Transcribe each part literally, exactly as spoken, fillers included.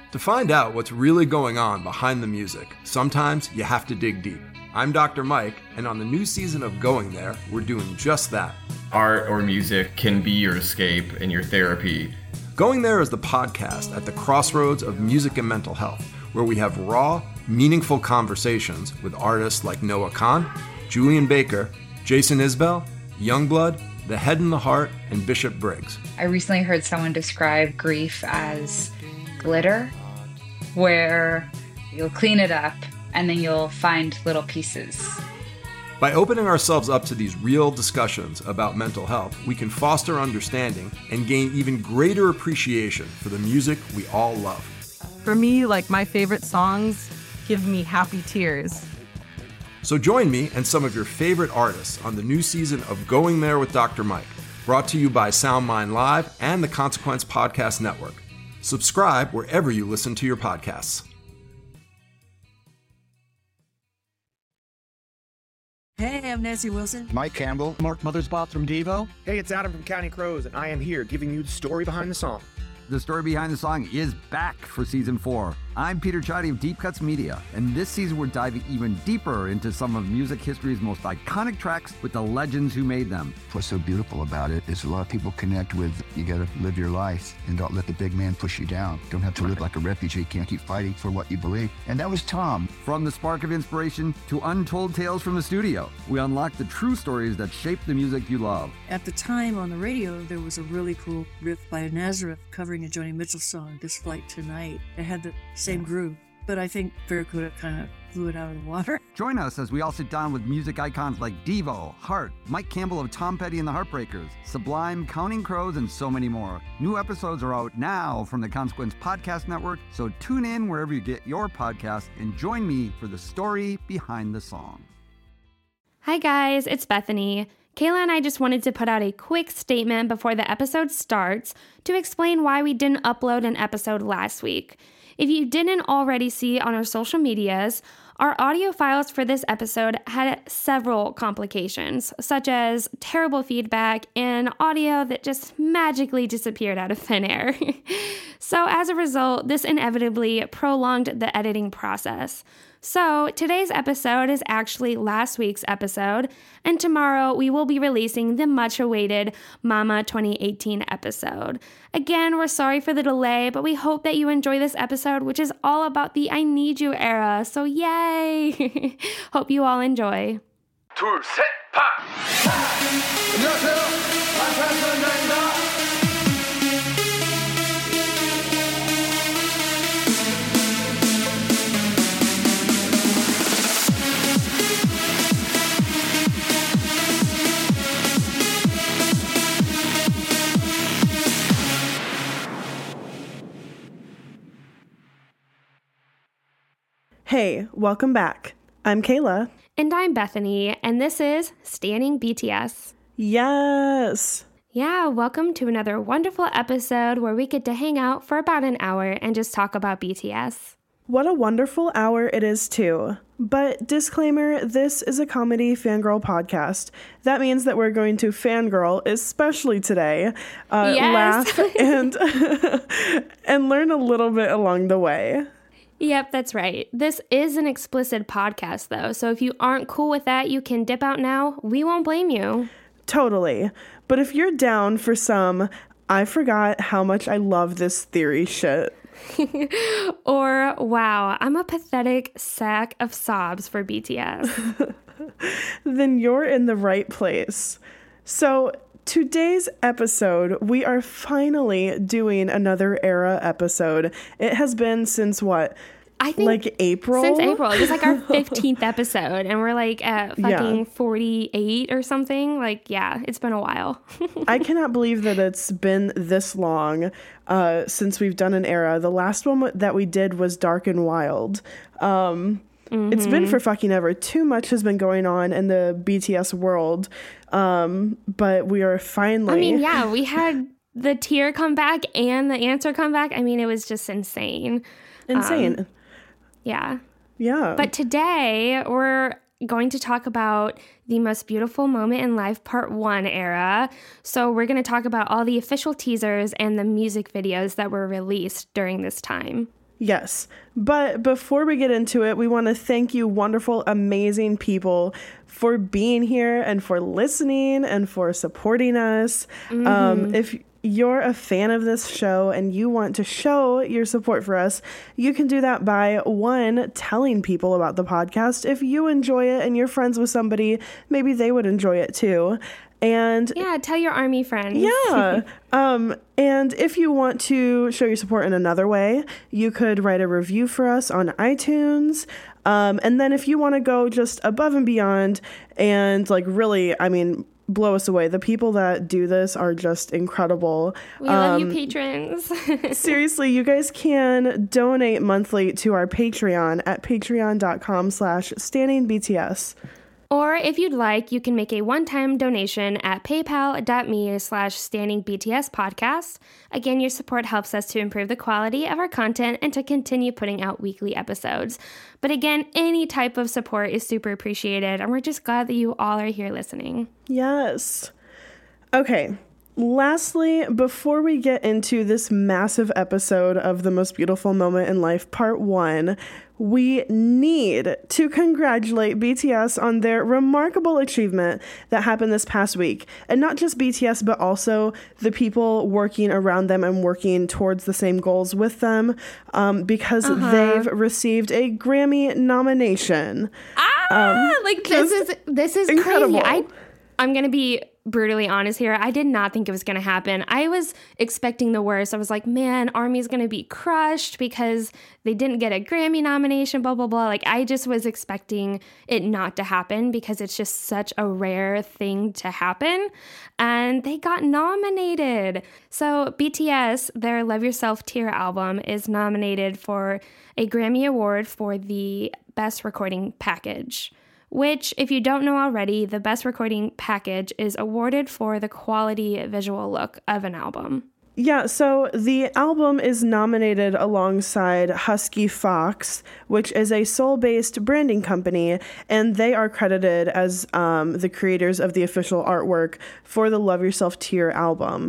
To find out what's really going on behind the music, sometimes you have to dig deep. I'm Doctor Mike, and on the new season of Going There, we're doing just that. Art or music can be your escape and your therapy. Going There is the podcast at the crossroads of music and mental health, where we have raw, meaningful conversations with artists like Noah Kahan, Julian Baker, Jason Isbell, Youngblood, The Head and the Heart, and Bishop Briggs. I recently heard someone describe grief as glitter, where you'll clean it up and then you'll find little pieces. By opening ourselves up to these real discussions about mental health, we can foster understanding and gain even greater appreciation for the music we all love. For me, like, my favorite songs give me happy tears. So join me and some of your favorite artists on the new season of Going There with Doctor Mike, brought to you by SoundMind Live and the Consequence Podcast Network. Subscribe wherever you listen to your podcasts. Hey, I'm Nancy Wilson. Mike Campbell. Mark Mothersbaugh from Devo. Hey, it's Adam from Counting Crows, and I am here giving you the story behind the song. The story behind the song is back for season four. I'm Peter Chadi of Deep Cuts Media, and this season we're diving even deeper into some of music history's most iconic tracks with the legends who made them. What's so beautiful about it is a lot of people connect with, you gotta live your life and don't let the big man push you down. Don't have to live like a refugee, can't keep fighting for what you believe. And that was Tom. From the spark of inspiration to untold tales from the studio, we unlock the true stories that shape the music you love. At the time on the radio, there was a really cool riff by Nazareth covering a Joni Mitchell song, This Flight Tonight. It had the same groove, but I think Barracuda kind of blew it out of the water. Join us as we all sit down with music icons like Devo, Heart, Mike Campbell of Tom Petty and the Heartbreakers, Sublime, Counting Crows, and so many more. New episodes are out now from the Consequence Podcast Network, so tune in wherever you get your podcasts and join me for the story behind the song. Hi guys, it's Bethany. Kayla and I just wanted to put out a quick statement before the episode starts to explain why we didn't upload an episode last week. If you didn't already see on our social medias, our audio files for this episode had several complications, such as terrible feedback and audio that just magically disappeared out of thin air. So as a result, this inevitably prolonged the editing process. So today's episode is actually last week's episode, and tomorrow we will be releasing the much-awaited Mama twenty eighteen episode. Again, we're sorry for the delay, but we hope that you enjoy this episode, which is all about the I Need You era, so yay! Hope you all enjoy. 둘, 셋, 파! 안녕하세요. 안녕하세요. Hey, welcome back. I'm Kayla. And I'm Bethany, and this is Standing B T S. Yes. Yeah, welcome to another wonderful episode where we get to hang out for about an hour and just talk about B T S. What a wonderful hour it is, too. But disclaimer, this is a comedy fangirl podcast. That means that we're going to fangirl, especially today, uh, yes. laugh, and, and learn a little bit along the way. Yep, that's right. This is an explicit podcast, though, so if you aren't cool with that, you can dip out now. We won't blame you. Totally. But if you're down for some, I forgot how much I love this theory shit. Or, wow, I'm a pathetic sack of sobs for B T S. Then you're in the right place. So today's episode, we are finally doing another era episode. It has been since what? I think like April? Since April. It was like our fifteenth episode, and we're like at fucking yeah. forty-eight or something. Like, yeah, it's been a while. I cannot believe that it's been this long uh, since we've done an era. The last one that we did was Dark and Wild. Um, mm-hmm. It's been for fucking ever. Too much has been going on in the B T S world. Um, but we are finally... I mean, yeah, we had the Tear come back and the Answer come back. I mean, it was just insane. Insane. Um, yeah. Yeah. But today we're going to talk about the most beautiful moment in life part one era. So we're going to talk about all the official teasers and the music videos that were released during this time. Yes. But before we get into it, we want to thank you, wonderful, amazing people, for being here and for listening and for supporting us. Mm-hmm. Um, if you're a fan of this show and you want to show your support for us, you can do that by, one, telling people about the podcast. If you enjoy it and you're friends with somebody, maybe they would enjoy it too. And yeah, tell your army friends. Yeah. um, and if you want to show your support in another way, you could write a review for us on iTunes. Um, and then if you want to go just above and beyond and like really, I mean, blow us away. The people that do this are just incredible. We um, love you, patrons. Seriously, you guys can donate monthly to our Patreon at patreon.com slash standingbts. Or if you'd like, you can make a one-time donation at paypal.me slash standingbtspodcast. Again, your support helps us to improve the quality of our content and to continue putting out weekly episodes. But again, any type of support is super appreciated, and we're just glad that you all are here listening. Yes. Okay. Lastly, before we get into this massive episode of The Most Beautiful Moment in Life, Part one, we need to congratulate B T S on their remarkable achievement that happened this past week. And not just B T S, but also the people working around them and working towards the same goals with them, um, because uh-huh. they've received a Grammy nomination. Ah, um, like this is this is incredible. Crazy. I, I'm going to be brutally honest here. I did not think it was going to happen. I was expecting the worst. I was like, man, ARMY's going to be crushed because they didn't get a Grammy nomination, blah, blah, blah. Like, I just was expecting it not to happen because it's just such a rare thing to happen. And they got nominated. So B T S, their Love Yourself Tear album, is nominated for a Grammy Award for the Best Recording Package, which, if you don't know already, the Best Recording Package is awarded for the quality visual look of an album. Yeah, so the album is nominated alongside Husky Fox, which is a Seoul-based branding company, and they are credited as um, the creators of the official artwork for the Love Yourself Tear album.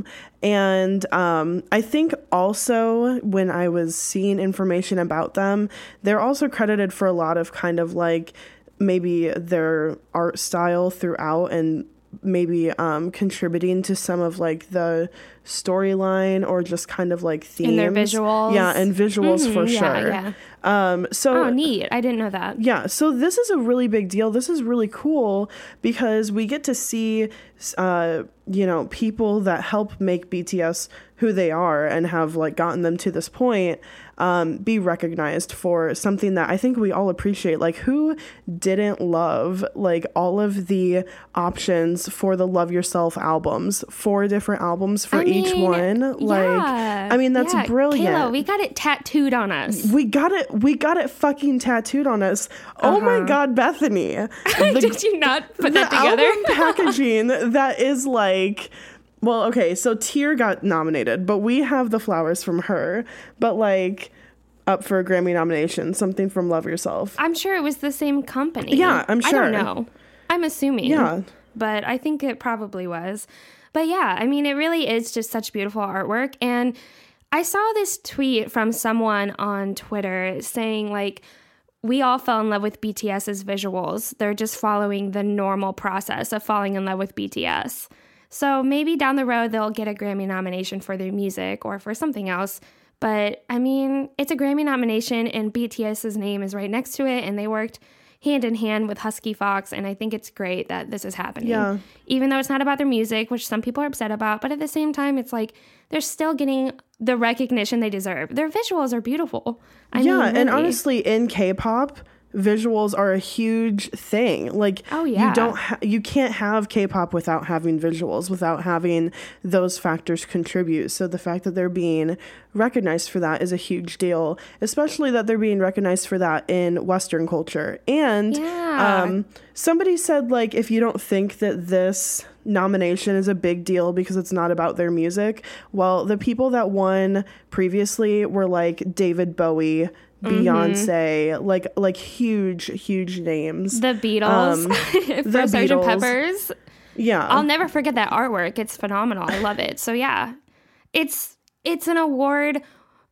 And um, I think also when I was seeing information about them, they're also credited for a lot of kind of like maybe their art style throughout and maybe um, contributing to some of like the storyline or just kind of like themes. In their visuals. Yeah, and visuals mm-hmm, for yeah, sure. Yeah. Um, so, oh, neat. I didn't know that. Yeah, so this is a really big deal. This is really cool because we get to see, uh, you know, people that help make B T S who they are and have like gotten them to this point um, be recognized for something that I think we all appreciate. Like, who didn't love like all of the options for the Love Yourself albums, four different albums for I each mean, one? Like, yeah, I mean, that's yeah. brilliant. Kayla, we got it tattooed on us. We got it. We got it fucking tattooed on us. Uh-huh. Oh my God, Bethany. The, Did you not put that together? The album packaging that is like, well, okay, so Tear got nominated, but we have the flowers from her. But like, up for a Grammy nomination, something from Love Yourself. I'm sure it was the same company. Yeah, I'm sure. I don't know. I'm assuming. Yeah. But I think it probably was. But yeah, I mean, it really is just such beautiful artwork. And I saw this tweet from someone on Twitter saying, like, we all fell in love with BTS's visuals. They're just following the normal process of falling in love with B T S. So maybe down the road, they'll get a Grammy nomination for their music or for something else. But, I mean, it's a Grammy nomination, and BTS's name is right next to it, and they worked hand in hand with Husky Fox, and I think it's great that this is happening. Yeah. Even though it's not about their music, which some people are upset about, but at the same time, it's like they're still getting the recognition they deserve. Their visuals are beautiful. I yeah, mean, really. And honestly, in K-pop, visuals are a huge thing. Like, oh, yeah. you don't ha- you can't have K-pop without having visuals, without having those factors contribute. So the fact that they're being recognized for that is a huge deal, especially that they're being recognized for that in Western culture. And yeah. um, somebody said, like, if you don't think that this nomination is a big deal because it's not about their music, well, the people that won previously were like David Bowie, Beyonce, mm-hmm. like like huge, huge names. The Beatles, um, for the Sergeant Beatles. Pepper's. Yeah, I'll never forget that artwork. It's phenomenal. I love it. So yeah, it's it's an award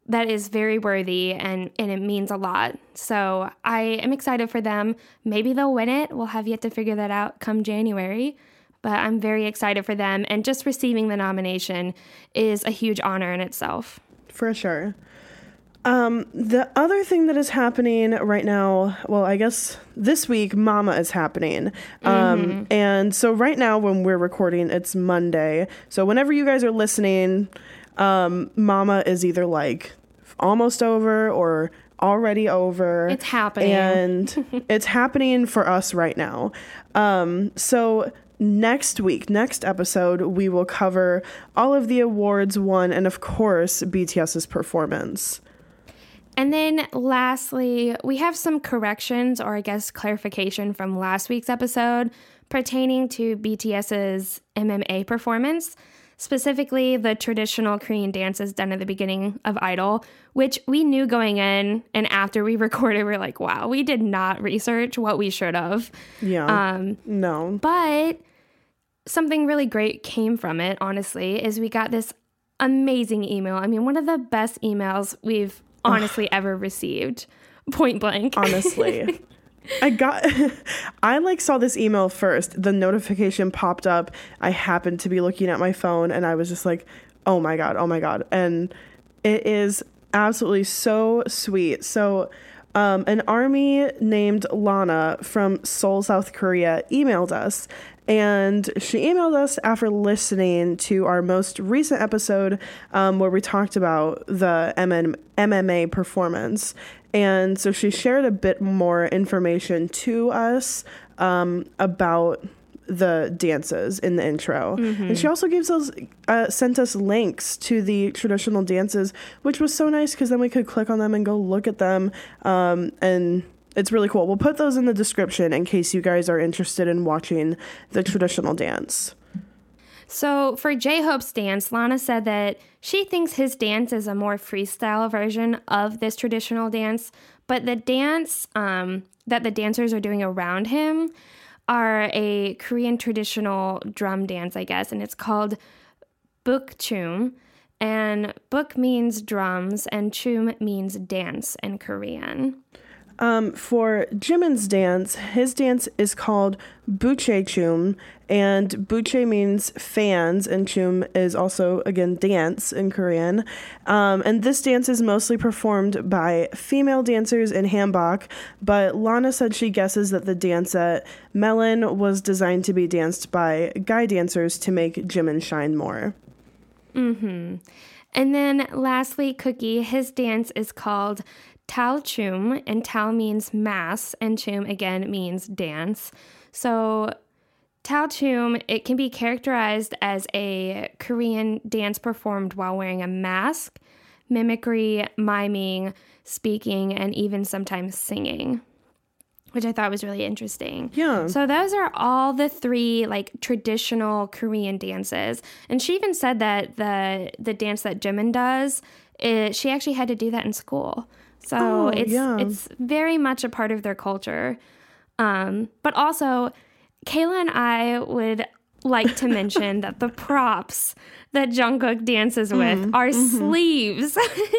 that is very worthy, and, and it means a lot. So I am excited for them. Maybe they'll win it. We'll have yet to figure that out come January. But I'm very excited for them. And just receiving the nomination is a huge honor in itself. For sure. Um, the other thing that is happening right now, well, I guess this week, Mama is happening. Um, mm-hmm. And so right now when we're recording, it's Monday. So whenever you guys are listening, um, Mama is either like almost over or already over. It's happening. And it's happening for us right now. Um, so next week, next episode, we will cover all of the awards won and, of course, BTS's performance. And then lastly, we have some corrections, or I guess clarification from last week's episode pertaining to BTS's M M A performance, specifically the traditional Korean dances done at the beginning of Idol, which we knew going in, and after we recorded, we're like, wow, we did not research what we should have. Yeah. Um, no. But something really great came from it, honestly, is we got this amazing email. I mean, one of the best emails we've honestly ever received, point blank. Honestly. I got, I like saw this email first. The notification popped up. I happened to be looking at my phone and I was just like, oh my God, oh my God. And it is absolutely so sweet. So um, an army named Lana from Seoul, South Korea emailed us. And she emailed us after listening to our most recent episode um, where we talked about the M M A performance. And so she shared a bit more information to us um, about the dances in the intro. Mm-hmm. And she also gives us, uh, sent us links to the traditional dances, which was so nice because then we could click on them and go look at them. Um, and it's really cool. We'll put those in the description in case you guys are interested in watching the traditional dance. So for J-Hope's dance, Lana said that she thinks his dance is a more freestyle version of this traditional dance, but the dance um, that the dancers are doing around him are a Korean traditional drum dance, I guess, and it's called Bukchum. And Buk means drums, and Chum means dance in Korean. Um, for Jimin's dance, his dance is called Buche Chum, and Buche means fans, and Chum is also, again, dance in Korean. Um, and this dance is mostly performed by female dancers in hanbok, but Lana said she guesses that the dance at Melon was designed to be danced by guy dancers to make Jimin shine more. Mm-hmm. And then lastly, Cookie, his dance is called Tal Chum, and Tal means mass, and Chum again means dance. So Tal Chum, it can be characterized as a Korean dance performed while wearing a mask, mimicry, miming, speaking, and even sometimes singing, which I thought was really interesting. Yeah. So those are all the three like traditional Korean dances. And she even said that the the dance that Jimin does, it, she actually had to do that in school. So oh, it's yeah. it's very much a part of their culture. Um, but also, Kayla and I would like to mention that the props that Jungkook dances with mm, are mm-hmm. sleeves.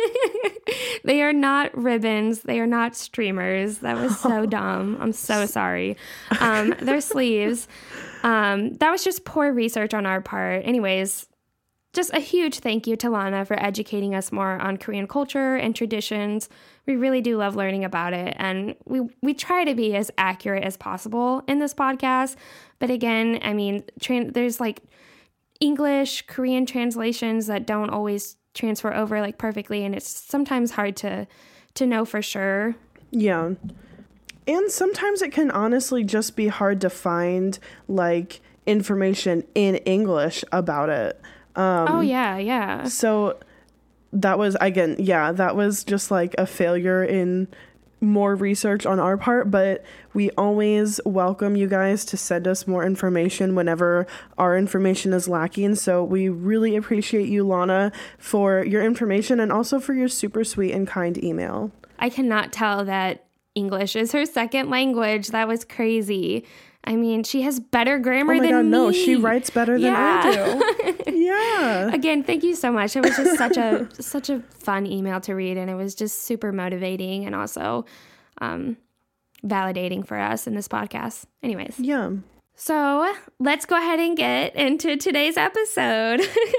They are not ribbons. They are not streamers. That was so dumb. I'm so sorry. Um, they're sleeves. Um, that was just poor research on our part. Anyways, just a huge thank you to Lana for educating us more on Korean culture and traditions. We really do love learning about it, and we, we try to be as accurate as possible in this podcast. But again, I mean, tra- there's like English, Korean translations that don't always transfer over like perfectly, and it's sometimes hard to to know for sure. Yeah. And sometimes it can honestly just be hard to find like information in English about it. Um, oh, yeah, yeah. So that was, again, yeah, that was just like a failure in more research on our part, but we always welcome you guys to send us more information whenever our information is lacking. So we really appreciate you, Lana, for your information and also for your super sweet and kind email. I cannot tell that English is her second language. That was crazy. I mean, she has better grammar oh my than God, me. No, she writes better than yeah. I do. Yeah. Again, thank you so much. It was just such a such a fun email to read, and it was just super motivating and also um, validating for us in this podcast. Anyways. Yeah. So let's go ahead and get into today's episode.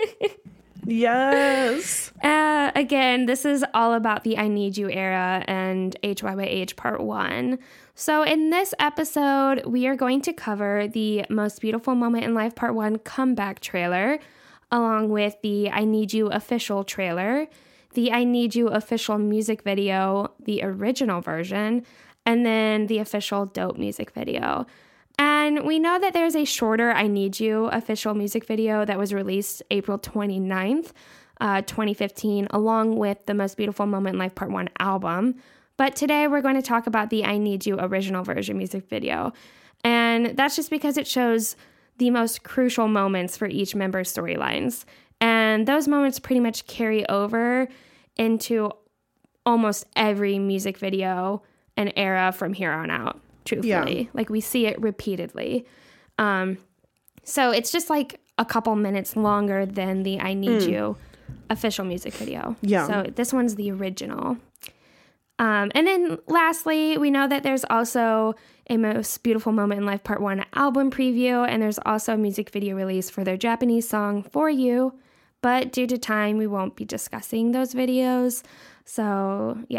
Yes. Uh, again, this is all about the I Need You era and H Y Y H part one. So in this episode, we are going to cover the Most Beautiful Moment in Life part one comeback trailer, along with the I Need You official trailer, the I Need You official music video, the original version, and then the official Dope music video. And we know that there's a shorter I Need You official music video that was released April twenty-ninth, uh, twenty fifteen, along with the Most Beautiful Moment in Life Part one album. But today we're going to talk about the I Need You original version music video. And that's just because it shows the most crucial moments for each member's storylines. And those moments pretty much carry over into almost every music video and era from here on out. Truthfully, yeah. Like we see it repeatedly. Um, so it's just like a couple minutes longer than the I Need mm. You official music video. Yeah. So this one's the original. Um, and then lastly, we know that there's also a Most Beautiful Moment in Life Part one album preview, and there's also a music video release for their Japanese song For You. But due to time, we won't be discussing those videos. So yeah.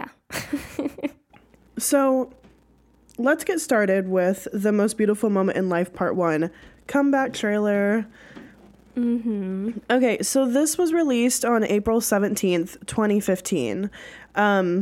So let's get started with the Most Beautiful Moment in Life Part one comeback trailer. Mm-hmm. Okay, so this was released on April seventeenth, twenty fifteen. Um,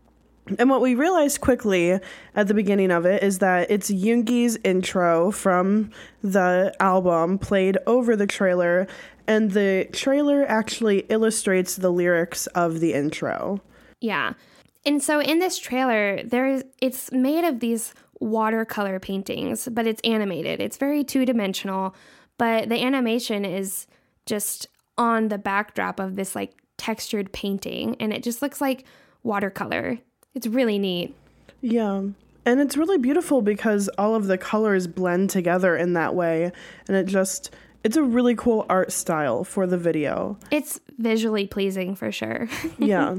and what we realized quickly at the beginning of it is that it's Yoongi's intro from the album played over the trailer, and the trailer actually illustrates the lyrics of the intro. Yeah. And so in this trailer, there's it's made of these watercolor paintings, but it's animated. It's very two-dimensional, but the animation is just on the backdrop of this like textured painting, and it just looks like watercolor. It's really neat. Yeah. And it's really beautiful because all of the colors blend together in that way, and it just it's a really cool art style for the video. It's visually pleasing for sure. Yeah.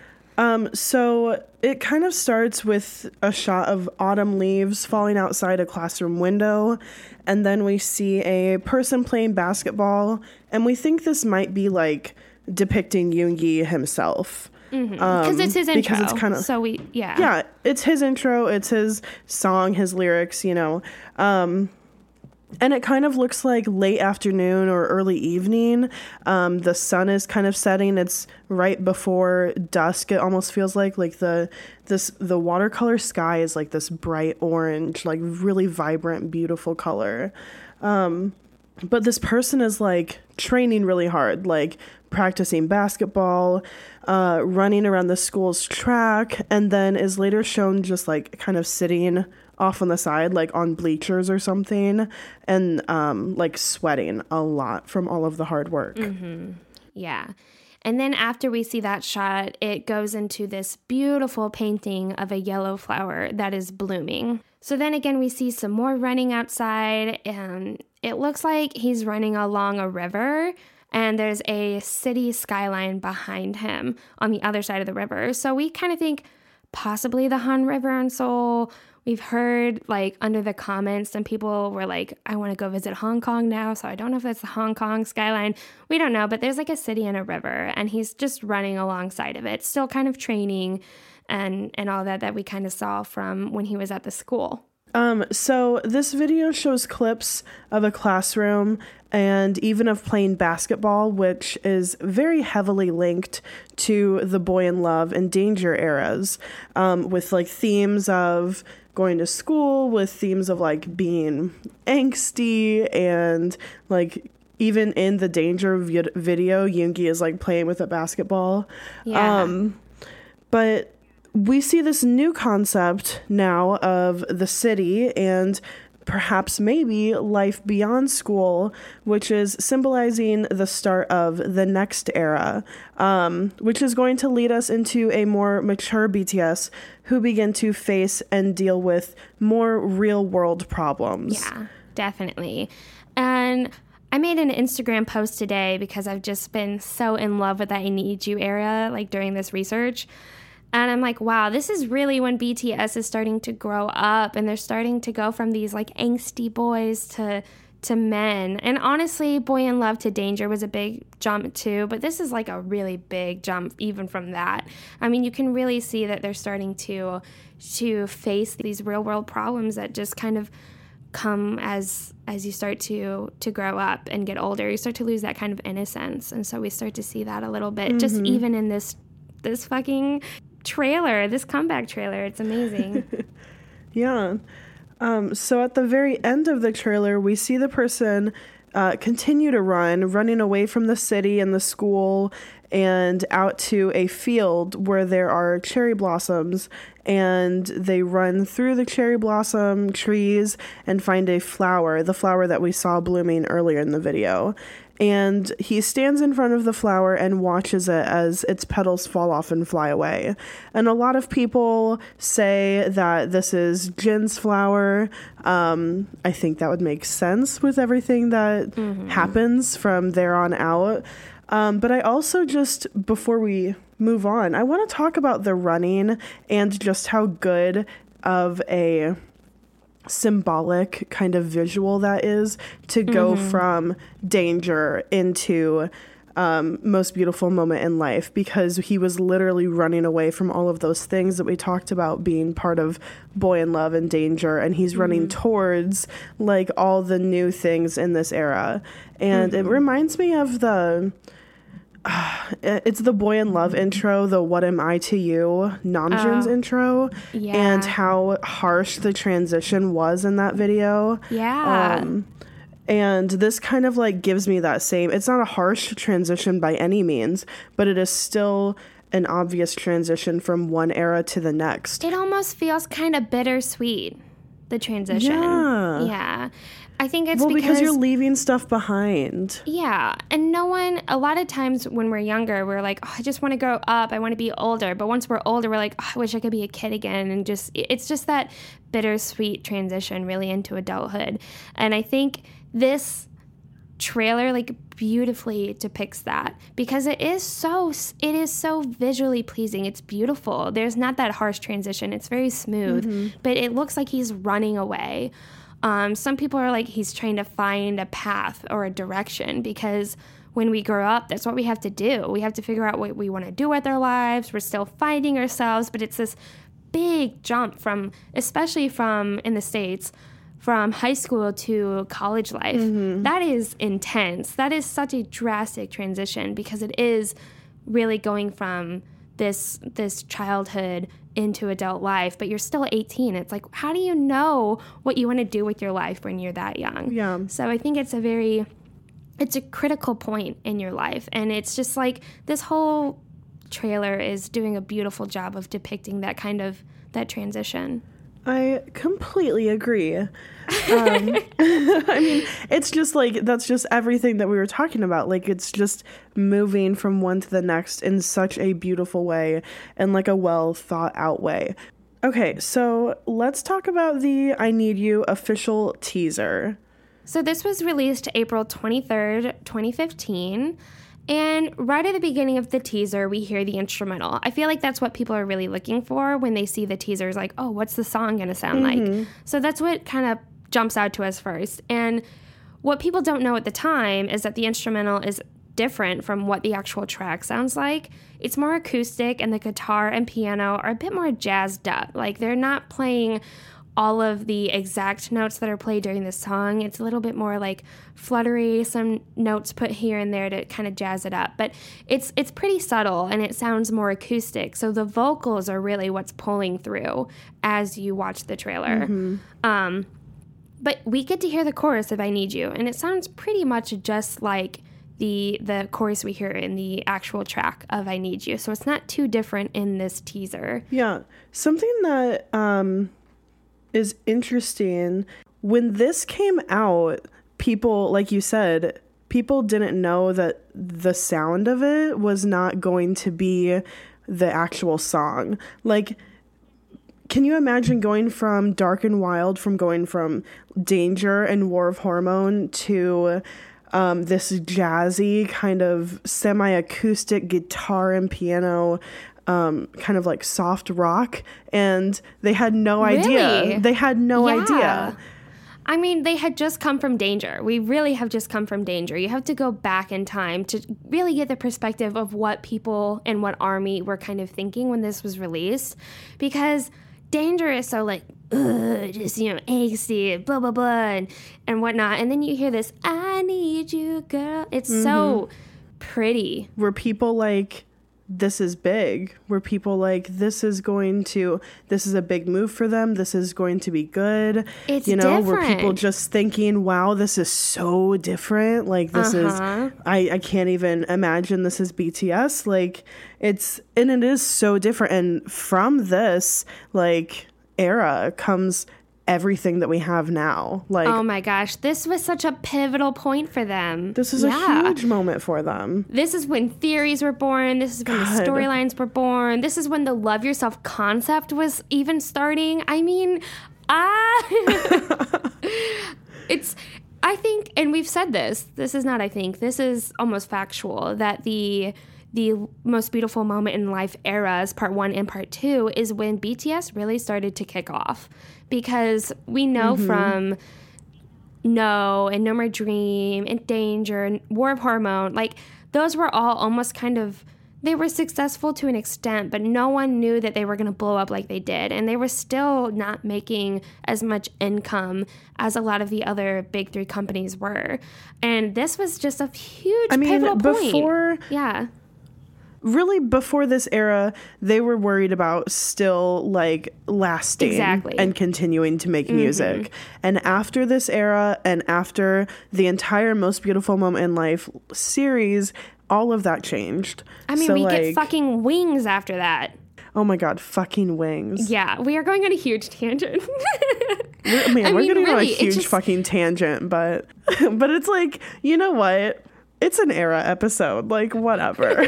Um, so it kind of starts with a shot of autumn leaves falling outside a classroom window, and then we see a person playing basketball, and we think this might be like depicting Yoongi himself. Because mm-hmm. um, it's his intro. Because it's kind of so we yeah yeah it's his intro, it's his song, his lyrics, you know. Um, And it kind of looks like late afternoon or early evening. Um, the sun is kind of setting. It's right before dusk. It almost feels like like the this the watercolor sky is like this bright orange, like really vibrant, beautiful color. Um, but this person is like training really hard, like practicing basketball, uh, running around the school's track, and then is later shown just like kind of sitting off on the side, like on bleachers or something, and um, like sweating a lot from all of the hard work. Mm-hmm. Yeah. And then after we see that shot, it goes into this beautiful painting of a yellow flower that is blooming. So then again, we see some more running outside, and it looks like he's running along a river, and there's a city skyline behind him on the other side of the river. So we kind of think possibly the Han River in Seoul. We've heard, like, under the comments, some people were like, I want to go visit Hong Kong now, so I don't know if that's the Hong Kong skyline. We don't know, but there's, like, a city and a river, and he's just running alongside of it, still kind of training and, and all that that we kind of saw from when he was at the school. Um, so this video shows clips of a classroom and even of playing basketball, which is very heavily linked to the Boy in Love and Danger eras, um, with, like, themes of going to school, with themes of like being angsty, and like even in the Danger vid- video, Yoongi is like playing with a basketball. Yeah. Um, but we see this new concept now of the city and perhaps maybe life beyond school, which is symbolizing the start of the next era, um, which is going to lead us into a more mature B T S who begin to face and deal with more real world problems. Yeah, definitely. And I made an Instagram post today because I've just been so in love with that I Need You era, like during this research. And I'm like, wow, this is really when B T S is starting to grow up and they're starting to go from these like angsty boys to to men. And honestly, Boy in Love to Danger was a big jump too, but this is like a really big jump even from that. I mean, you can really see that they're starting to to face these real world problems that just kind of come as as you start to to grow up and get older. You start to lose that kind of innocence. And so we start to see that a little bit, mm-hmm. just even in this this fucking trailer, this comeback trailer. It's amazing. Yeah. Um, so at the very end of the trailer, we see the person uh, continue to run, running away from the city and the school and out to a field where there are cherry blossoms, and they run through the cherry blossom trees and find a flower, the flower that we saw blooming earlier in the video. And he stands in front of the flower and watches it as its petals fall off and fly away. And a lot of people say that this is Jin's flower. Um, I think that would make sense with everything that mm-hmm. happens from there on out. Um, but I also just, before we move on, I want to talk about the running and just how good of a symbolic kind of visual that is to go mm-hmm. from danger into um, most beautiful moment in life, because he was literally running away from all of those things that we talked about being part of Boy in Love and Danger, and he's mm-hmm. running towards like all the new things in this era. And mm-hmm. it reminds me of the Uh, it's the Boy in Love intro, the What Am I to You, Namjoon's oh, intro, yeah. and how harsh the transition was in that video. Yeah. Um, and this kind of like gives me that same, it's not a harsh transition by any means, but it is still an obvious transition from one era to the next. It almost feels kind of bittersweet, the transition. Yeah. Yeah. I think it's well, because, because you're leaving stuff behind. Yeah. And no one, a lot of times when we're younger, we're like, oh, I just want to grow up. I want to be older. But once we're older, we're like, oh, I wish I could be a kid again. And just, it's just that bittersweet transition really into adulthood. And I think this trailer like beautifully depicts that, because it is so, it is so visually pleasing. It's beautiful. There's not that harsh transition. It's very smooth, mm-hmm. but it looks like he's running away. Um, some people are like, he's trying to find a path or a direction, because when we grow up, that's what we have to do. We have to figure out what we want to do with our lives. We're still finding ourselves, but it's this big jump from, especially from in the States, from high school to college life. Mm-hmm. That is intense. That is such a drastic transition, because it is really going from this this childhood into adult life, but you're still eighteen. It's like, how do you know what you want to do with your life when you're that young? Yeah. So I think it's a very, it's a critical point in your life. And it's just like this whole trailer is doing a beautiful job of depicting that kind of, that transition. I completely agree. Um, I mean, it's just like, that's just everything that we were talking about. Like, it's just moving from one to the next in such a beautiful way and like a well thought out way. Okay, so let's talk about the I Need You official teaser. So this was released April twenty-third, twenty fifteen. And right at the beginning of the teaser, we hear the instrumental. I feel like that's what people are really looking for when they see the teasers, like, oh, what's the song going to sound mm-hmm. like? So that's what kind of jumps out to us first. And what people don't know at the time is that the instrumental is different from what the actual track sounds like. It's more acoustic, and the guitar and piano are a bit more jazzed up. Like, they're not playing all of the exact notes that are played during the song. It's a little bit more like fluttery, some notes put here and there to kind of jazz it up. But it's it's pretty subtle, and it sounds more acoustic. So the vocals are really what's pulling through as you watch the trailer. Mm-hmm. Um, but we get to hear the chorus of I Need You, and it sounds pretty much just like the the chorus we hear in the actual track of I Need You. So it's not too different in this teaser. Yeah. Something that... Um is interesting when this came out, people, like you said, people didn't know that the sound of it was not going to be the actual song. Like, can you imagine going from Dark and Wild, from going from Danger and War of Hormone to um, this jazzy kind of semi-acoustic guitar and piano um, kind of like soft rock, and they had no idea. Really? They had no Yeah. idea. I mean, they had just come from Danger. We really have just come from Danger. You have to go back in time to really get the perspective of what people and what ARMY were kind of thinking when this was released. Because Danger is so like, ugh, just, you know, angsty, blah, blah, blah, and, and whatnot. And then you hear this, I need you, girl. It's mm-hmm. so pretty. Were people like, this is big? Were people like, this is going to, this is a big move for them, this is going to be good? It's you know, different. Were people just thinking, wow, this is so different? Like, this uh-huh. is, I, I can't even imagine this is B T S. Like, it's, and it is so different. And from this, like, era comes everything that we have now. Like, oh my gosh, this was such a pivotal point for them. This is yeah. a huge moment for them. This is when theories were born. This is when God. the storylines were born. This is when the Love Yourself concept was even starting. I mean, ah, it's, I think, and we've said this, this is not I think, this is almost factual, that the the most beautiful moment in life eras, part one and part two, is when B T S really started to kick off. Because we know mm-hmm. from No and No More Dream and Danger and War of Hormone, like those were all almost kind of, they were successful to an extent, but no one knew that they were going to blow up like they did. And they were still not making as much income as a lot of the other big three companies were. And this was just a huge I mean, pivotal point. Before, yeah. Really, before this era, they were worried about still, like, lasting exactly. and continuing to make mm-hmm. music. And after this era, and after the entire Most Beautiful Moment in Life series, all of that changed. I mean, so, we like, get fucking Wings after that. Oh my God, fucking Wings. Yeah, we are going on a huge tangent. we're, man, I we're mean, getting really, on a huge just... fucking tangent, but but it's like, you know what? It's an era episode. Like, whatever.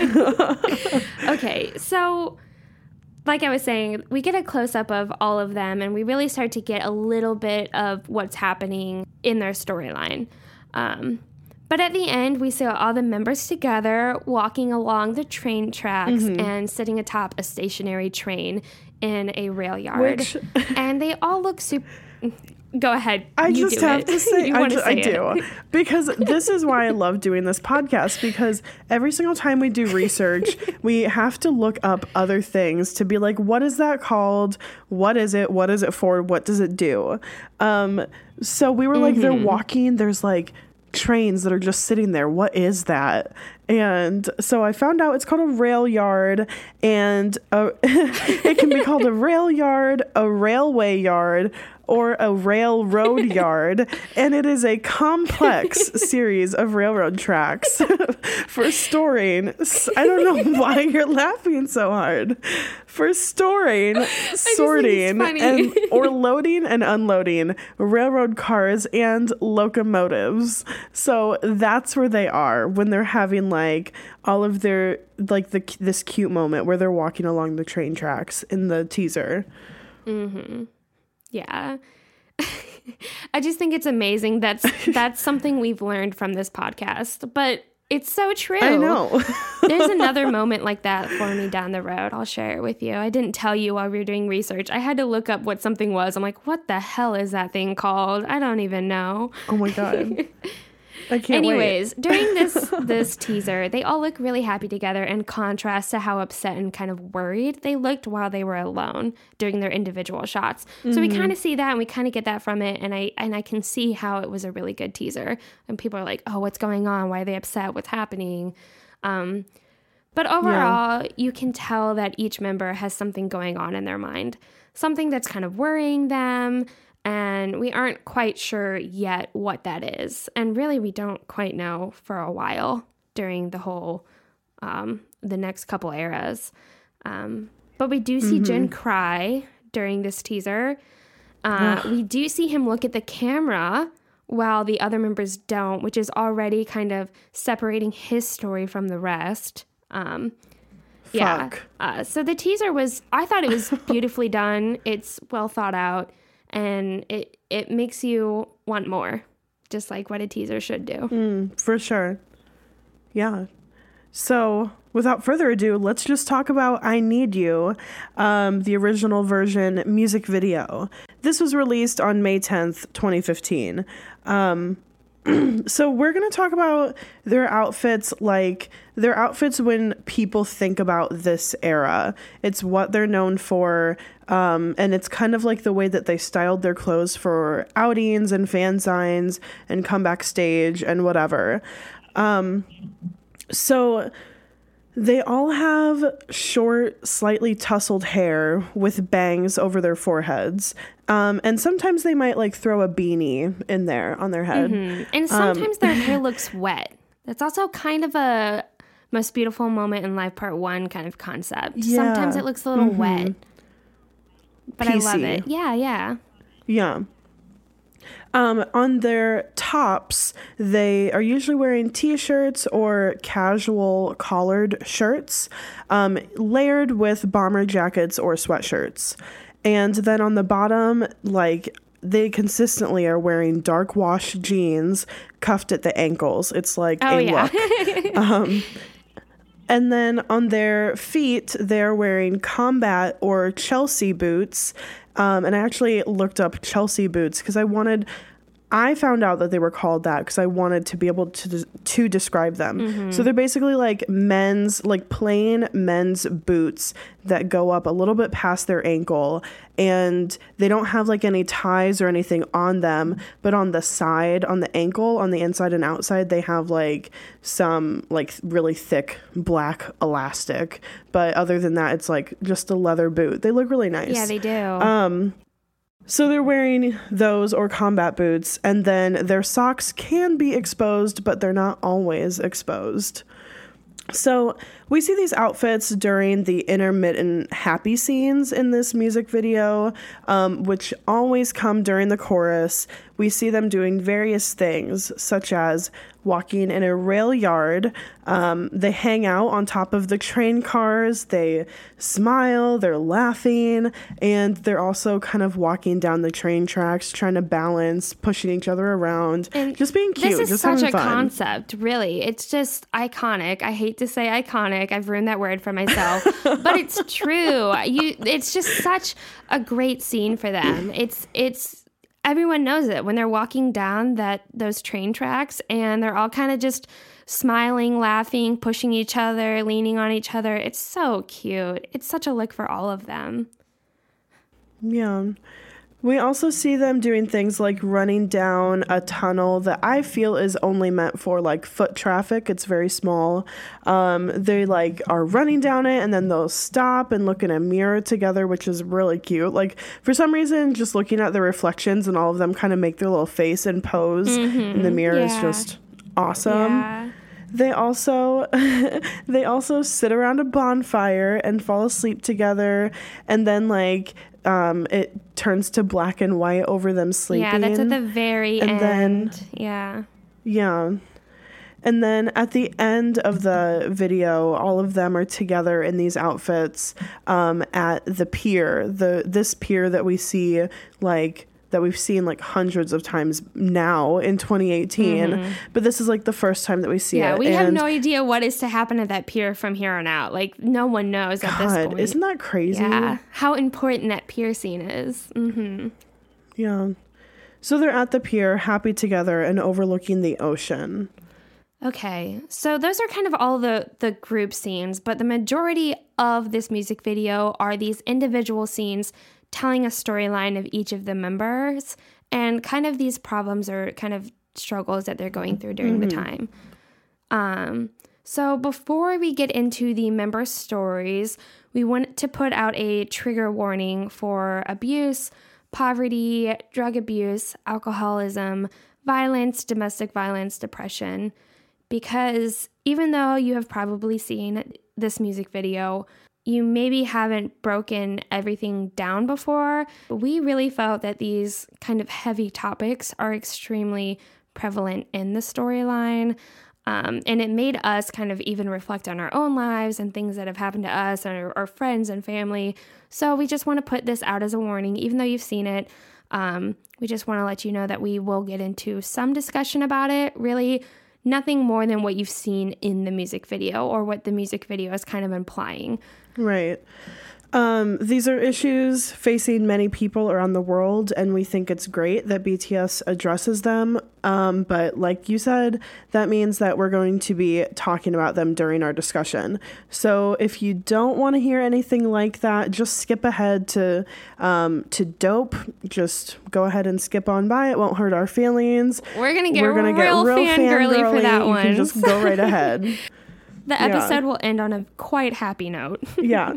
Okay, so like I was saying, we get a close-up of all of them, and we really start to get a little bit of what's happening in their storyline. Um, but at the end, we see all the members together walking along the train tracks mm-hmm. and sitting atop a stationary train in a rail yard. Which... and they all look super... Go ahead. I you just do have it. to say, you I, want just, to say I do. it. Because this is why I love doing this podcast, because every single time we do research, we have to look up other things to be like, what is that called? What is it? What is it for? What does it do? Um, so we were like, mm-hmm. they're walking. There's like trains that are just sitting there. What is that? And so I found out it's called a rail yard, and a, it can be called a rail yard, a railway yard, or a railroad yard, and it is a complex series of railroad tracks for storing. I don't know why you're laughing so hard. For storing, sorting, and or loading and unloading railroad cars and locomotives. So that's where they are when they're having like all of their like the this cute moment where they're walking along the train tracks in the teaser. Mm-hmm. Yeah. I just think it's amazing. That's that's something we've learned from this podcast, but it's so true. I know. There's another moment like that for me down the road. I'll share it with you. I didn't tell you while we were doing research. I had to look up what something was. I'm like, what the hell is that thing called? I don't even know. Oh my God. I can't Anyways, wait. during this this teaser, they all look really happy together in contrast to how upset and kind of worried they looked while they were alone during their individual shots. Mm-hmm. So we kind of see that and we kind of get that from it, and I and I can see how it was a really good teaser. And people are like, oh, what's going on? Why are they upset? What's happening? Um, but overall, yeah. you can tell that each member has something going on in their mind, something that's kind of worrying them. And we aren't quite sure yet what that is. And really, we don't quite know for a while during the whole, um, the next couple eras. Um, but we do see mm-hmm. Jin cry during this teaser. Uh, we do see him look at the camera while the other members don't, which is already kind of separating his story from the rest. Um, yeah. Uh, so the teaser was, I thought it was beautifully done. It's well thought out, and it, it makes you want more, just like what a teaser should do. Mm, for sure. Yeah. So without further ado, let's just talk about I Need You, um, the original version music video. This was released on May tenth, twenty fifteen. Um, so we're going to talk about their outfits, like their outfits when people think about this era. It's what they're known for, um, and it's kind of like the way that they styled their clothes for outings and fan signs and come backstage and whatever. Um, so they all have short, slightly tousled hair with bangs over their foreheads. Um, and sometimes they might like throw a beanie in there on their head. Mm-hmm. And sometimes um, their hair looks wet. That's also kind of a Most Beautiful Moment in Life Part One kind of concept. Yeah. Sometimes it looks a little mm-hmm. wet. But P C. I love it. Yeah, yeah. Yeah. Um, on their tops, they are usually wearing t-shirts or casual collared shirts, um, layered with bomber jackets or sweatshirts. And then on the bottom, like, they consistently are wearing dark wash jeans cuffed at the ankles. It's like oh, a yeah. look. um, and then on their feet, they're wearing combat or Chelsea boots. Um, and I actually looked up Chelsea boots because I wanted... I found out that they were called that because I wanted to be able to to describe them. Mm-hmm. So they're basically like men's, like plain men's boots that go up a little bit past their ankle, and they don't have like any ties or anything on them, but on the side, on the ankle, on the inside and outside, they have like some like really thick black elastic. But other than that, it's like just a leather boot. They look really nice. Yeah, they do. Um, So they're wearing those or combat boots, and then their socks can be exposed, but they're not always exposed. So we see these outfits during the intermittent happy scenes in this music video, um, which always come during the chorus. We see them doing various things, such as walking in a rail yard. Um, they hang out on top of the train cars. They smile, they're laughing, and they're also kind of walking down the train tracks, trying to balance, pushing each other around, and just being cute. This is just such a fun. concept, really. It's just iconic. I hate to say iconic. I've ruined that word for myself, but it's true. You, it's just such a great scene for them. It's, it's, everyone knows it when they're walking down that those train tracks, and they're all kind of just smiling, laughing, pushing each other, leaning on each other. It's so cute. It's such a look for all of them. Yeah. We also see them doing things like running down a tunnel that I feel is only meant for like foot traffic. It's very small. Um, they like are running down it, and then they'll stop and look in a mirror together, which is really cute. Like for some reason, just looking at the reflections and all of them kind of make their little face and pose mm-hmm. in the mirror yeah. is just awesome. Yeah. They also they also sit around a bonfire and fall asleep together, and then like um it turns to black and white over them sleeping. Yeah, that's at the very and end. Then, yeah. Yeah. And then at the end of the video, all of them are together in these outfits um at the pier. The this pier that we see like that we've seen like hundreds of times now in twenty eighteen. Mm-hmm. But this is like the first time that we see yeah, it. Yeah, we and have no idea what is to happen at that pier from here on out. Like, no one knows God, at this point. Isn't that crazy? Yeah, how important that pier scene is. Mm-hmm. Yeah. So they're at the pier, happy together and overlooking the ocean. Okay, so those are kind of all the, the group scenes, but the majority of this music video are these individual scenes telling a storyline of each of the members and kind of these problems or kind of struggles that they're going through during mm-hmm. the time. Um, so before we get into the member stories, we want to put out a trigger warning for abuse, poverty, drug abuse, alcoholism, violence, domestic violence, depression, because even though you have probably seen this music video, you maybe haven't broken everything down before. We really felt that these kind of heavy topics are extremely prevalent in the storyline. Um, and it made us kind of even reflect on our own lives and things that have happened to us and our, our friends and family. So we just want to put this out as a warning, even though you've seen it. Um, we just want to let you know that we will get into some discussion about it. Really, nothing more than what you've seen in the music video or what the music video is kind of implying. Right. Um, these are issues facing many people around the world, and we think it's great that B T S addresses them. Um, but like you said, that means that we're going to be talking about them during our discussion. So if you don't want to hear anything like that, just skip ahead to um, to Dope. Just go ahead and skip on by. It won't hurt our feelings. We're gonna get we're gonna real, get real fangirly fangirly for that you one. Can just go right ahead. The episode yeah. will end on a quite happy note. yeah.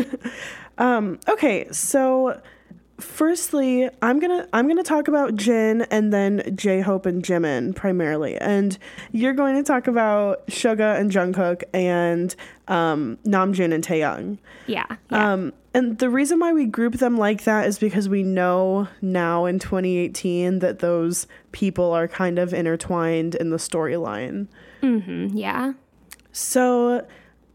um, okay, so firstly, I'm gonna I'm gonna talk about Jin and then J-Hope and Jimin primarily, and you're going to talk about Suga and Jungkook and um, Namjoon and Taehyung. Yeah, yeah. Um, and the reason why we group them like that is because we know now in twenty eighteen that those people are kind of intertwined in the storyline. Mm-hmm. Yeah. So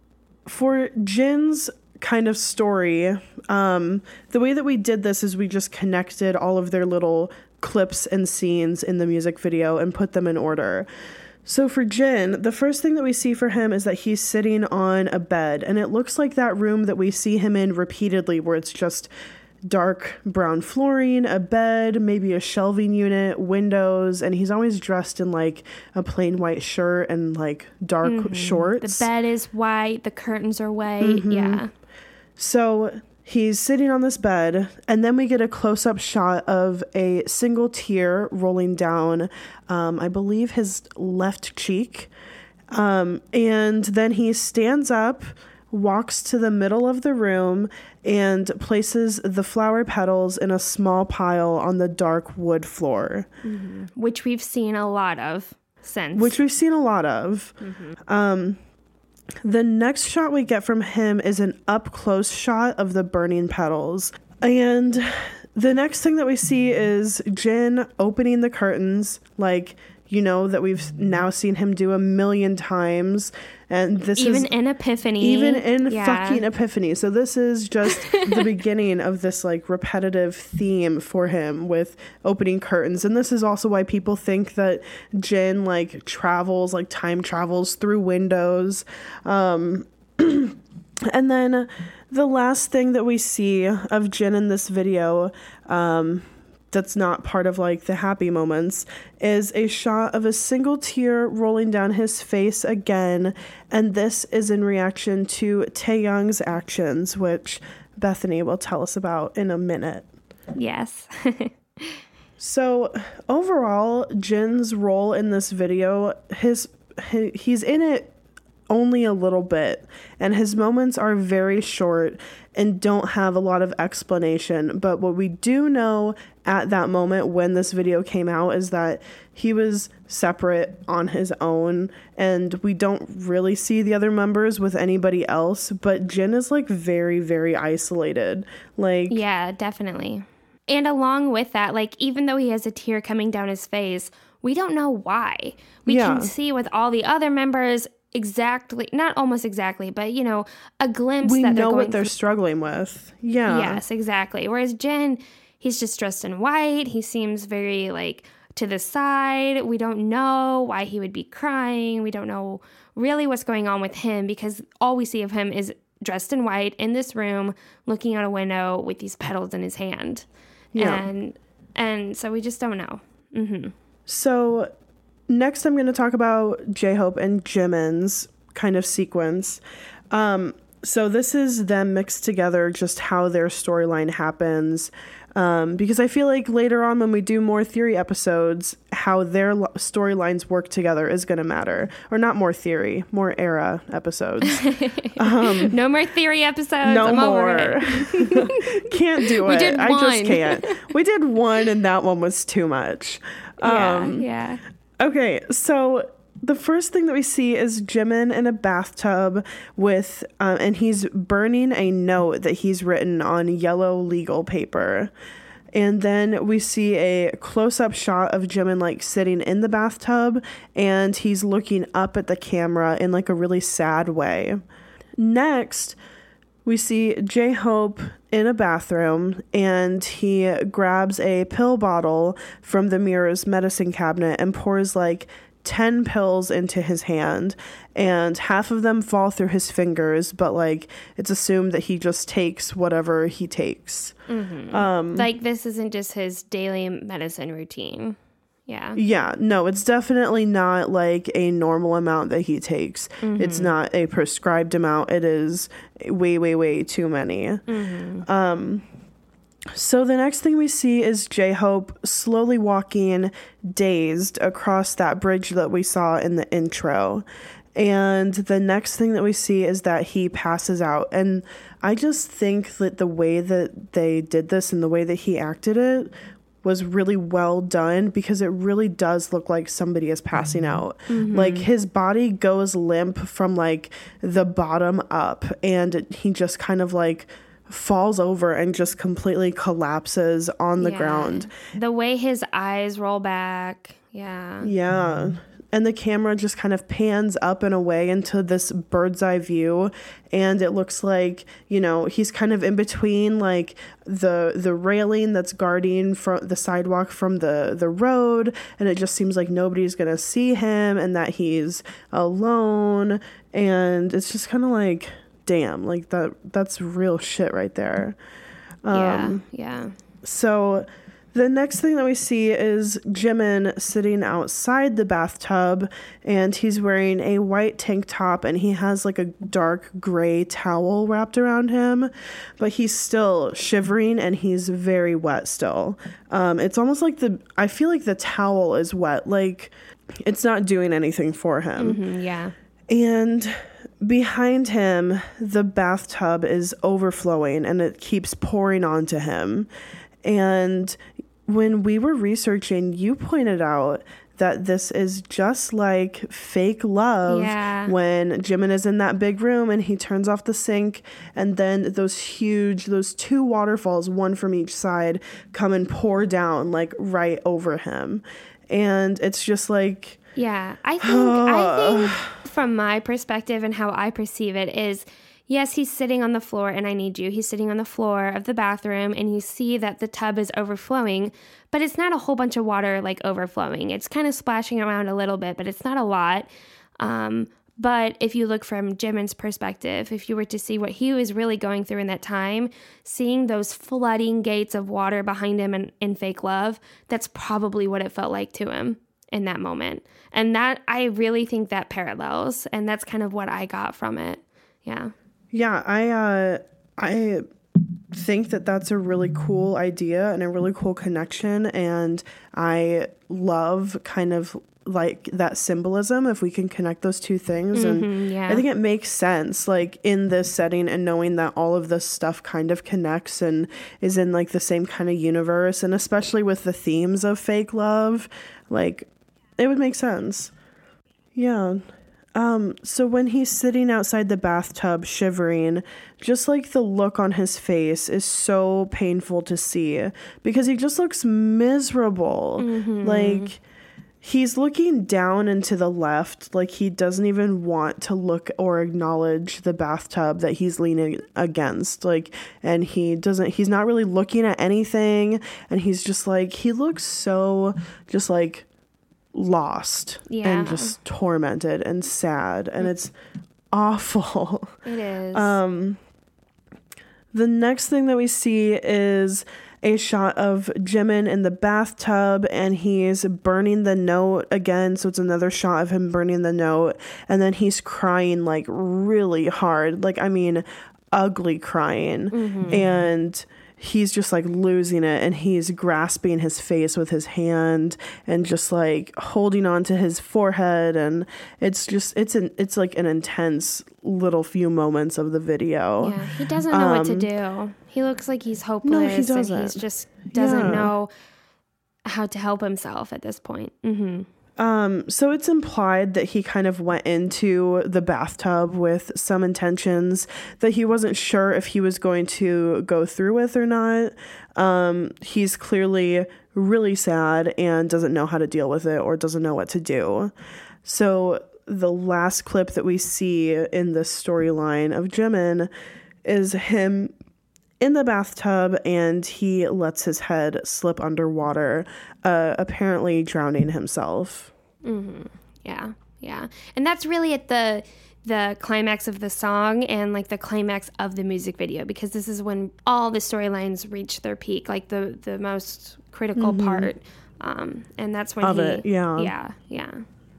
for Jin's kind of story, um, the way that we did this is we just connected all of their little clips and scenes in the music video and put them in order. So for Jin, the first thing that we see for him is that he's sitting on a bed, and it looks like that room that we see him in repeatedly, where it's just dark brown flooring, a bed, maybe a shelving unit, windows, and he's always dressed in like a plain white shirt and like dark mm-hmm. shorts. The bed is white, the curtains are white. Mm-hmm. Yeah. So he's sitting on this bed, and then we get a close-up shot of a single tear rolling down, um, I believe his left cheek. Um, and then he stands up, walks to the middle of the room, and places the flower petals in a small pile on the dark wood floor. Mm-hmm. Which we've seen a lot of since. Which we've seen a lot of. Mm-hmm. Um, the next shot we get from him is an up-close shot of the burning petals. And the next thing that we see is Jin opening the curtains, like, you know, that we've now seen him do a million times. And this even is in Epiphany. Even in yeah. fucking Epiphany. So this is just the beginning of this like repetitive theme for him with opening curtains. And this is also why people think that Jin like travels, like time travels through windows. Um, and then the last thing that we see of Jin in this video, um, that's not part of like the happy moments, is a shot of a single tear rolling down his face again, and this is in reaction to Taehyung's actions, which Bethany will tell us about in a minute. Yes. So overall, Jin's role in this video, his, his he's in it only a little bit, and his moments are very short and don't have a lot of explanation. But what we do know at that moment when this video came out is that he was separate on his own, and we don't really see the other members with anybody else, but Jin is like very, very isolated. Like, yeah, definitely. And along with that, like, even though he has a tear coming down his face, we don't know why. We yeah. can see with all the other members exactly, not almost exactly, but, you know, a glimpse we that they're know going what they're through. struggling with. Yeah. Yes, exactly. Whereas Jin, he's just dressed in white. He seems very, like, to the side. We don't know why he would be crying. We don't know really what's going on with him, because all we see of him is dressed in white in this room, looking out a window with these petals in his hand. Yeah. And, and so we just don't know. Mm-hmm. So next, I'm going to talk about J-Hope and Jimin's kind of sequence. Um, so this is them mixed together, just how their storyline happens. Um, because I feel like later on when we do more theory episodes, how their lo- storylines work together is going to matter. Or not more theory, more era episodes. Um, no more theory episodes. No I'm more. over it. Can't do we it. Did I one. just can't. We did one and that one was too much. Yeah, Um, yeah. Okay, so the first thing that we see is Jimin in a bathtub with, uh, and he's burning a note that he's written on yellow legal paper. And then we see a close-up shot of Jimin like sitting in the bathtub, and he's looking up at the camera in like a really sad way. Next, we see J-Hope in a bathroom, and he grabs a pill bottle from the mirror's medicine cabinet and pours like ten pills into his hand, and half of them fall through his fingers, but like it's assumed that he just takes whatever he takes. Mm-hmm. Um, like this isn't just his daily medicine routine. Yeah. Yeah, no, it's definitely not like a normal amount that he takes. Mm-hmm. It's not a prescribed amount. It is way, way, way too many. Mm-hmm. Um, so the next thing we see is J-Hope slowly walking dazed across that bridge that we saw in the intro. And the next thing that we see is that he passes out. And I just think that the way that they did this and the way that he acted it was really well done, because it really does look like somebody is passing out. Mm-hmm. Like his body goes limp from like the bottom up, and he just kind of like falls over and just completely collapses on the yeah. ground. The way his eyes roll back. Yeah. Yeah. And the camera just kind of pans up and away into this bird's eye view, and it looks like, you know, he's kind of in between like the the railing that's guarding from the sidewalk from the the road, and it just seems like nobody's gonna see him and that he's alone, and it's just kind of like, damn, like that that's real shit right there. Um, yeah, yeah. So the next thing that we see is Jimin sitting outside the bathtub, and he's wearing a white tank top, and he has like a dark gray towel wrapped around him, but he's still shivering and he's very wet still. Um, it's almost like the, I feel like the towel is wet, like it's not doing anything for him. Mm-hmm, yeah. And behind him, the bathtub is overflowing and it keeps pouring onto him. And when we were researching, you pointed out that this is just like Fake Love, yeah. when Jimin is in that big room and he turns off the sink, and then those huge, those two waterfalls, one from each side, come and pour down like right over him. And it's just like... Yeah, I think, I think from my perspective and how I perceive it is... Yes, he's sitting on the floor, and I need you. He's sitting on the floor of the bathroom, and you see that the tub is overflowing, but it's not a whole bunch of water like overflowing. It's kind of splashing around a little bit, but it's not a lot. Um, but if you look from Jimin's perspective, if you were to see what he was really going through in that time, seeing those flooding gates of water behind him in, in Fake Love, that's probably what it felt like to him in that moment. And that, I really think that parallels, and that's kind of what I got from it. Yeah. Yeah, I uh, I think that that's a really cool idea and a really cool connection, and I love kind of like that symbolism if we can connect those two things. Mm-hmm, and yeah. I think it makes sense like in this setting, and knowing that all of this stuff kind of connects and is in like the same kind of universe, and especially with the themes of Fake Love, like it would make sense. Yeah. Um, so when he's sitting outside the bathtub shivering, just like the look on his face is so painful to see, because he just looks miserable. Mm-hmm. Like he's looking down and to the left, like he doesn't even want to look or acknowledge the bathtub that he's leaning against. Like, and he doesn't, he's not really looking at anything. And he's just like, he looks so just like lost yeah. and just tormented and sad, and it's awful. It is. Um, the next thing that we see is a shot of Jimin in the bathtub, and he's burning the note again. So it's another shot of him burning the note, and then he's crying like really hard, like I mean, ugly crying, mm-hmm. and he's just like losing it, and he's grasping his face with his hand and just like holding on to his forehead, and it's just it's an it's like an intense little few moments of the video. Yeah, he doesn't know um, what to do. He looks like he's hopeless. No, he doesn't. And he's just doesn't yeah. know how to help himself at this point. Mm-hmm. Um, so it's implied that he kind of went into the bathtub with some intentions that he wasn't sure if he was going to go through with or not. Um, he's clearly really sad and doesn't know how to deal with it or doesn't know what to do. So the last clip that we see in this storyline of Jimin is him in the bathtub, and he lets his head slip underwater, uh, apparently drowning himself. Mm-hmm. Yeah, yeah. And that's really at the the climax of the song and like the climax of the music video, because this is when all the storylines reach their peak, like the, the most critical mm-hmm. part. Um, and that's when of he... it, yeah. Yeah, yeah.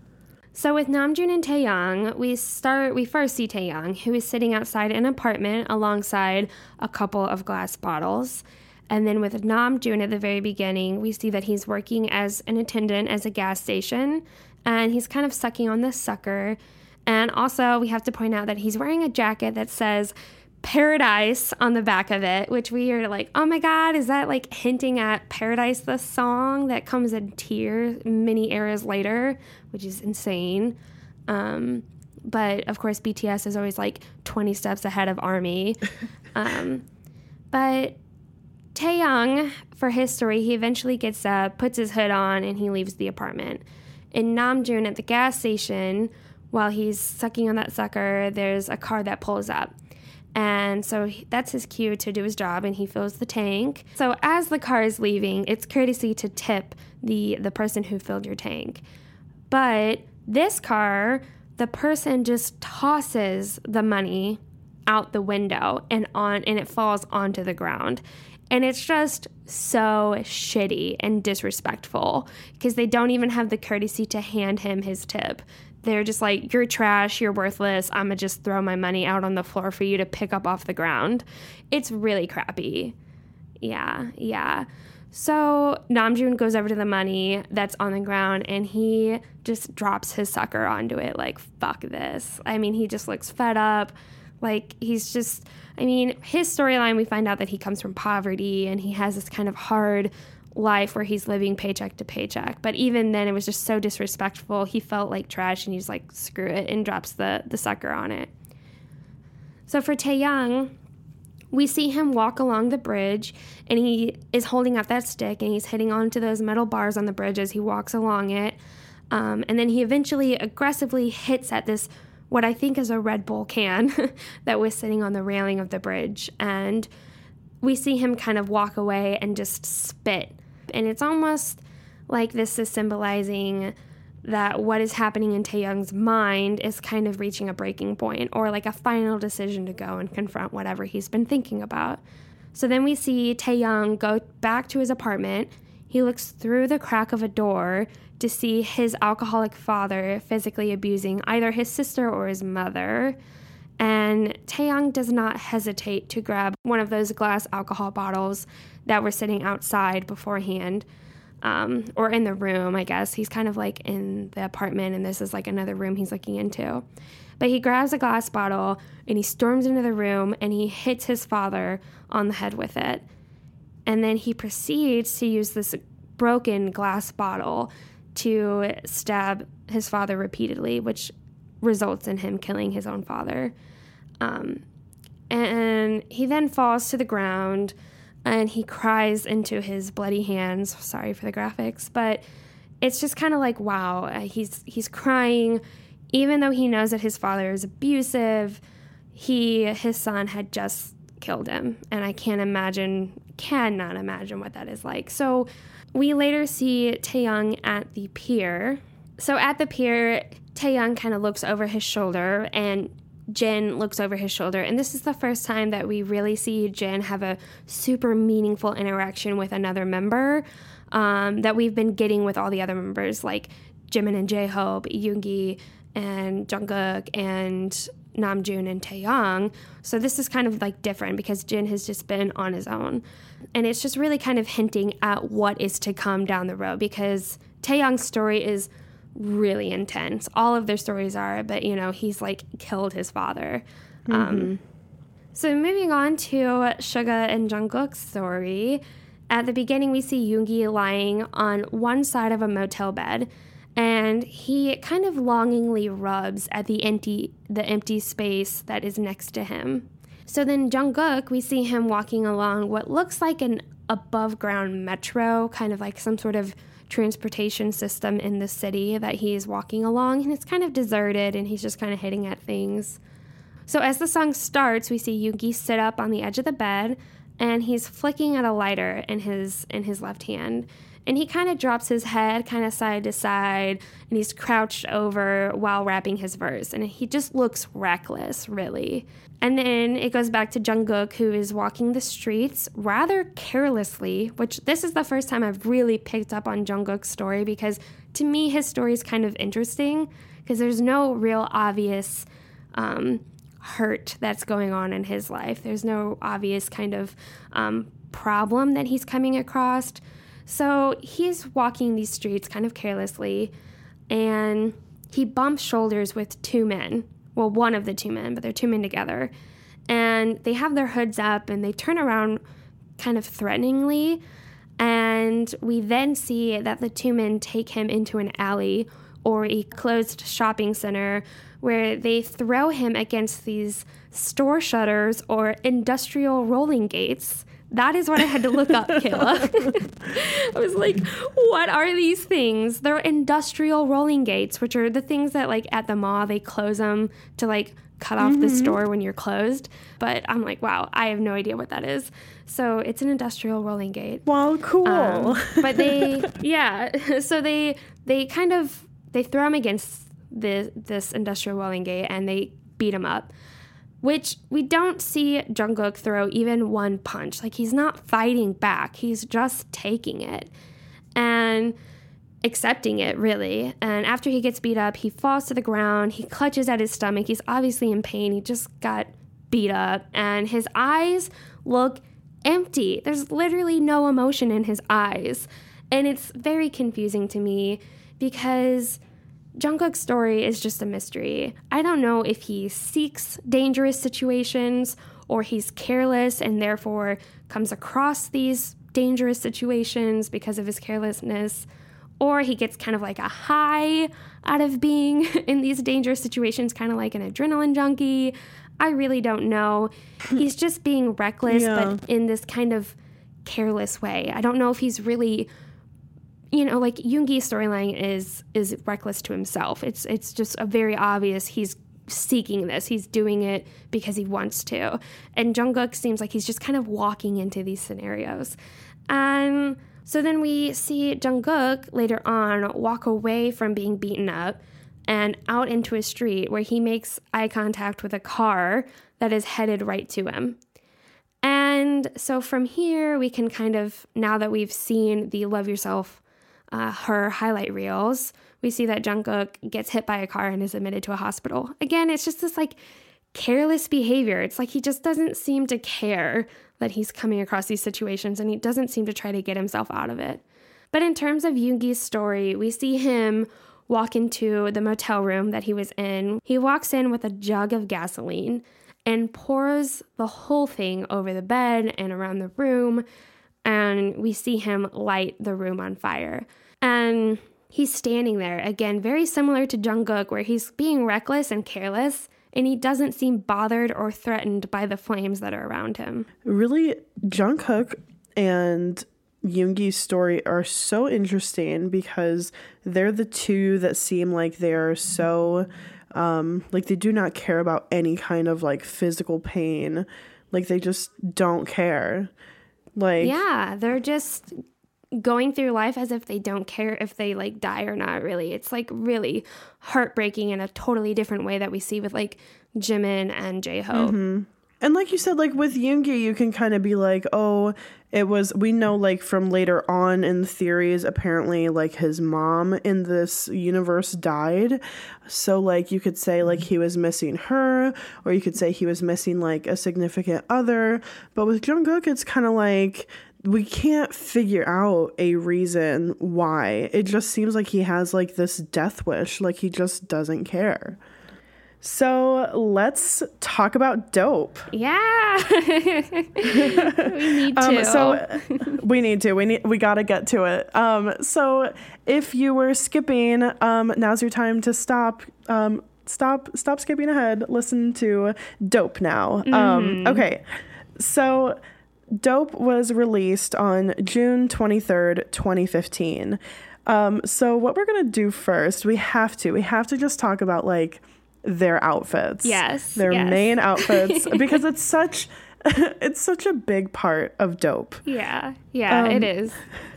So with Namjoon and Taehyung, we start. We first see Taehyung, who is sitting outside an apartment alongside a couple of glass bottles. And then with Namjoon at the very beginning, we see that he's working as an attendant at a gas station, and he's kind of sucking on this sucker. And also, we have to point out that he's wearing a jacket that says Paradise on the back of it, which we are like, oh my God, is that like hinting at Paradise, the song that comes in Tear many eras later, which is insane. Um, but of course, B T S is always like twenty steps ahead of ARMY. um, but Taehyung, for his story, he eventually gets up, puts his hood on, and he leaves the apartment. And Namjoon at the gas station, while he's sucking on that sucker, there's a car that pulls up. And so he, that's his cue to do his job, and he fills the tank. So as the car is leaving, it's courtesy to tip the, the person who filled your tank. But this car, the person just tosses the money out the window and on, and it falls onto the ground. And it's just so shitty and disrespectful because they don't even have the courtesy to hand him his tip. They're just like, you're trash, you're worthless, I'm gonna just throw my money out on the floor for you to pick up off the ground. It's really crappy. Yeah, yeah. So Namjoon goes over to the money that's on the ground, and he just drops his sucker onto it like, fuck this. I mean, he just looks fed up. Like, he's just, I mean, his storyline, we find out that he comes from poverty, and he has this kind of hard life where he's living paycheck to paycheck. But even then, it was just so disrespectful. He felt like trash, and he's like, screw it, and drops the, the sucker on it. So for Taehyung, we see him walk along the bridge, and he is holding up that stick, and he's hitting onto those metal bars on the bridge as he walks along it. Um, and then he eventually aggressively hits at this, what I think is a Red Bull can that was sitting on the railing of the bridge. And we see him kind of walk away and just spit. And it's almost like this is symbolizing that what is happening in Taehyung's mind is kind of reaching a breaking point, or like a final decision to go and confront whatever he's been thinking about. So then we see Taehyung go back to his apartment. He looks through the crack of a door to see his alcoholic father physically abusing either his sister or his mother. And Taehyung does not hesitate to grab one of those glass alcohol bottles that were sitting outside beforehand, um, or in the room, I guess. He's kind of like in the apartment, and this is like another room he's looking into. But he grabs a glass bottle, and he storms into the room, and he hits his father on the head with it. And then he proceeds to use this broken glass bottle to stab his father repeatedly, which results in him killing his own father. Um, and he then falls to the ground, and he cries into his bloody hands. Sorry for the graphics, but it's just kind of like, wow, he's he's crying, even though he knows that his father is abusive. He, his son had just killed him, and I can't imagine, cannot imagine what that is like. So we later see Taehyung at the pier. So at the pier, Taehyung kind of looks over his shoulder, and Jin looks over his shoulder. And this is the first time that we really see Jin have a super meaningful interaction with another member um, that we've been getting with all the other members, like Jimin and J-Hope, Yoongi, and Jungkook, and Namjoon and Taehyung. So this is kind of like different because Jin has just been on his own. And it's just really kind of hinting at what is to come down the road, because Taehyung's story is really intense. All of their stories are, but you know, he's like killed his father. Mm-hmm. Um, so moving on to Suga and Jungkook's story. At the beginning, we see Yoongi lying on one side of a motel bed, and he kind of longingly rubs at the empty the empty space that is next to him. So then Jungkook, we see him walking along what looks like an above ground metro, kind of like some sort of transportation system in the city that he is walking along, and it's kind of deserted and he's just kind of hitting at things. So as the song starts, we see Yoongi sit up on the edge of the bed and he's flicking at a lighter in his in his left hand. And he kind of drops his head kind of side to side, and he's crouched over while rapping his verse. And he just looks reckless, really. And then it goes back to Jungkook, who is walking the streets rather carelessly, which this is the first time I've really picked up on Jungkook's story, because to me, his story is kind of interesting because there's no real obvious um, hurt that's going on in his life. There's no obvious kind of um, problem that he's coming across. So he's walking these streets kind of carelessly, and he bumps shoulders with two men. Well, one of the two men, but they're two men together. And they have their hoods up, and they turn around kind of threateningly. And we then see that the two men take him into an alley or a closed shopping center where they throw him against these store shutters or industrial rolling gates. That is what I had to look up, Kayla. I was like, what are these things? They're industrial rolling gates, which are the things that, like, at the mall, they close them to, like, cut off mm-hmm. the store when you're closed. But I'm like, wow, I have no idea what that is. So it's an industrial rolling gate. Well, cool. Um, but they, yeah, so they they kind of, they throw him against the, this industrial rolling gate and they beat him up. Which we don't see Jungkook throw even one punch. Like, he's not fighting back. He's just taking it and accepting it, really. And after he gets beat up, he falls to the ground. He clutches at his stomach. He's obviously in pain. He just got beat up. And his eyes look empty. There's literally no emotion in his eyes. And it's very confusing to me because Jungkook's story is just a mystery. I don't know if he seeks dangerous situations or he's careless and therefore comes across these dangerous situations because of his carelessness, or he gets kind of like a high out of being in these dangerous situations, kind of like an adrenaline junkie. I really don't know. He's just being reckless, yeah. but in this kind of careless way. I don't know if he's really... You know, like, Yoongi's storyline is is reckless to himself. It's it's just a very obvious he's seeking this. He's doing it because he wants to. And Jungkook seems like he's just kind of walking into these scenarios. And so then we see Jungkook later on walk away from being beaten up and out into a street where he makes eye contact with a car that is headed right to him. And so from here, we can kind of, now that we've seen the Love Yourself Uh, her highlight reels, we see that Jungkook gets hit by a car and is admitted to a hospital. Again, it's just this like careless behavior. It's like he just doesn't seem to care that he's coming across these situations, and he doesn't seem to try to get himself out of it. But in terms of Yoongi's story, we see him walk into the motel room that he was in. He walks in with a jug of gasoline and pours the whole thing over the bed and around the room, and we see him light the room on fire. And he's standing there, again, very similar to Jungkook, where he's being reckless and careless, and he doesn't seem bothered or threatened by the flames that are around him. Really, Jungkook and Yoongi's story are so interesting because they're the two that seem like they're so, um, like they do not care about any kind of like physical pain. Like they just don't care. Like, yeah, they're just going through life as if they don't care if they like die or not, really. It's like really heartbreaking in a totally different way that we see with like Jimin and J-Hope. Mm-hmm. And like you said, like with Yoongi, you can kind of be like, oh, it was, we know like from later on in the theories, apparently like his mom in this universe died. So like you could say like he was missing her, or you could say he was missing like a significant other. But with Jungkook, it's kind of like we can't figure out a reason why. It just seems like he has like this death wish, like he just doesn't care. So let's talk about Dope. Yeah. we need to. Um, so we need to. We need. We got to get to it. Um, so if you were skipping, um, now's your time to stop. Um, stop. Stop skipping ahead. Listen to Dope now. Mm. Um, okay. So Dope was released on June twenty-third, twenty fifteen. Um, so what we're gonna do first, we have to. We have to just talk about like their outfits. Yes. Their yes. main outfits because it's such it's such a big part of Dope. Yeah. Yeah, um, it is.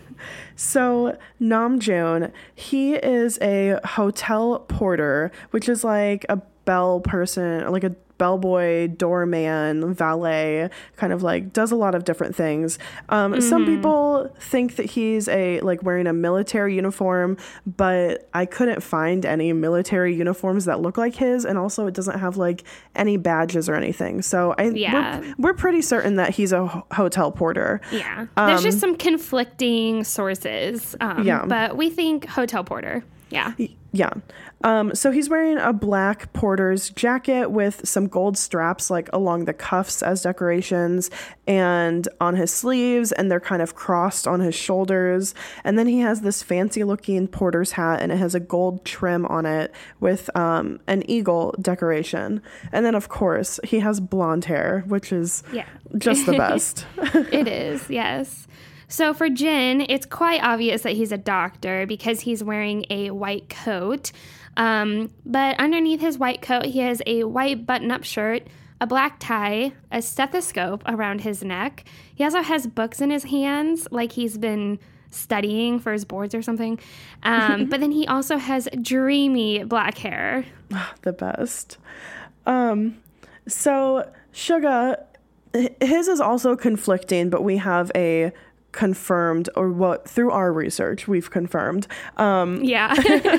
So Namjoon, he is a hotel porter, which is like a bell person, like a bellboy, doorman, valet, kind of like does a lot of different things. Um, mm-hmm. Some people think that he's a like wearing a military uniform, but I couldn't find any military uniforms that look like his, and also it doesn't have like any badges or anything. So I yeah. we're, we're pretty certain that he's a ho- hotel porter. Yeah, um, there's just some conflicting sources. Um, yeah, but we think hotel porter. Yeah. Yeah. Um, so he's wearing a black porter's jacket with some gold straps like along the cuffs as decorations and on his sleeves, and they're kind of crossed on his shoulders. And then he has this fancy looking porter's hat, and it has a gold trim on it with um, an eagle decoration. And then, of course, he has blonde hair, which is yeah. just the best. It is, yes. So for Jin, it's quite obvious that he's a doctor because he's wearing a white coat. Um, but underneath his white coat, he has a white button-up shirt, a black tie, a stethoscope around his neck. He also has books in his hands, like he's been studying for his boards or something. Um, but then he also has dreamy black hair. The best. Um, so Suga, his is also conflicting, but we have a confirmed, or what through our research we've confirmed. Um, yeah.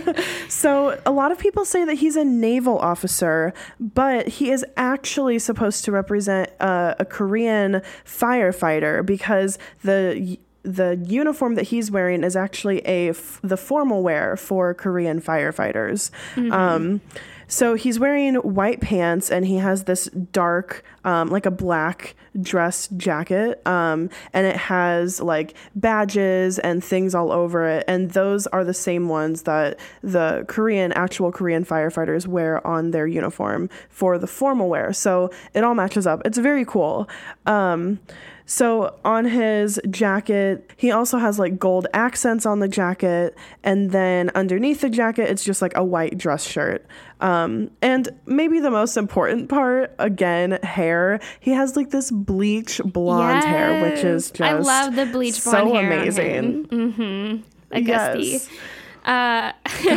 So a lot of people say that he's a naval officer, but he is actually supposed to represent uh, a Korean firefighter because the the uniform that he's wearing is actually a f- the formal wear for Korean firefighters. Mm-hmm. Um, so he's wearing white pants, and he has this dark, um, like a black dress jacket, um, and it has like badges and things all over it. And those are the same ones that the Korean, actual Korean firefighters wear on their uniform for the formal wear. So it all matches up. It's very cool. Um, So on his jacket, he also has like gold accents on the jacket. And then underneath the jacket, it's just like a white dress shirt. Um, and maybe the most important part, again, hair. He has like this bleach blonde yes. hair, which is just I love the bleach blonde so hair amazing. Mm-hmm. A gusty. Yes. Uh,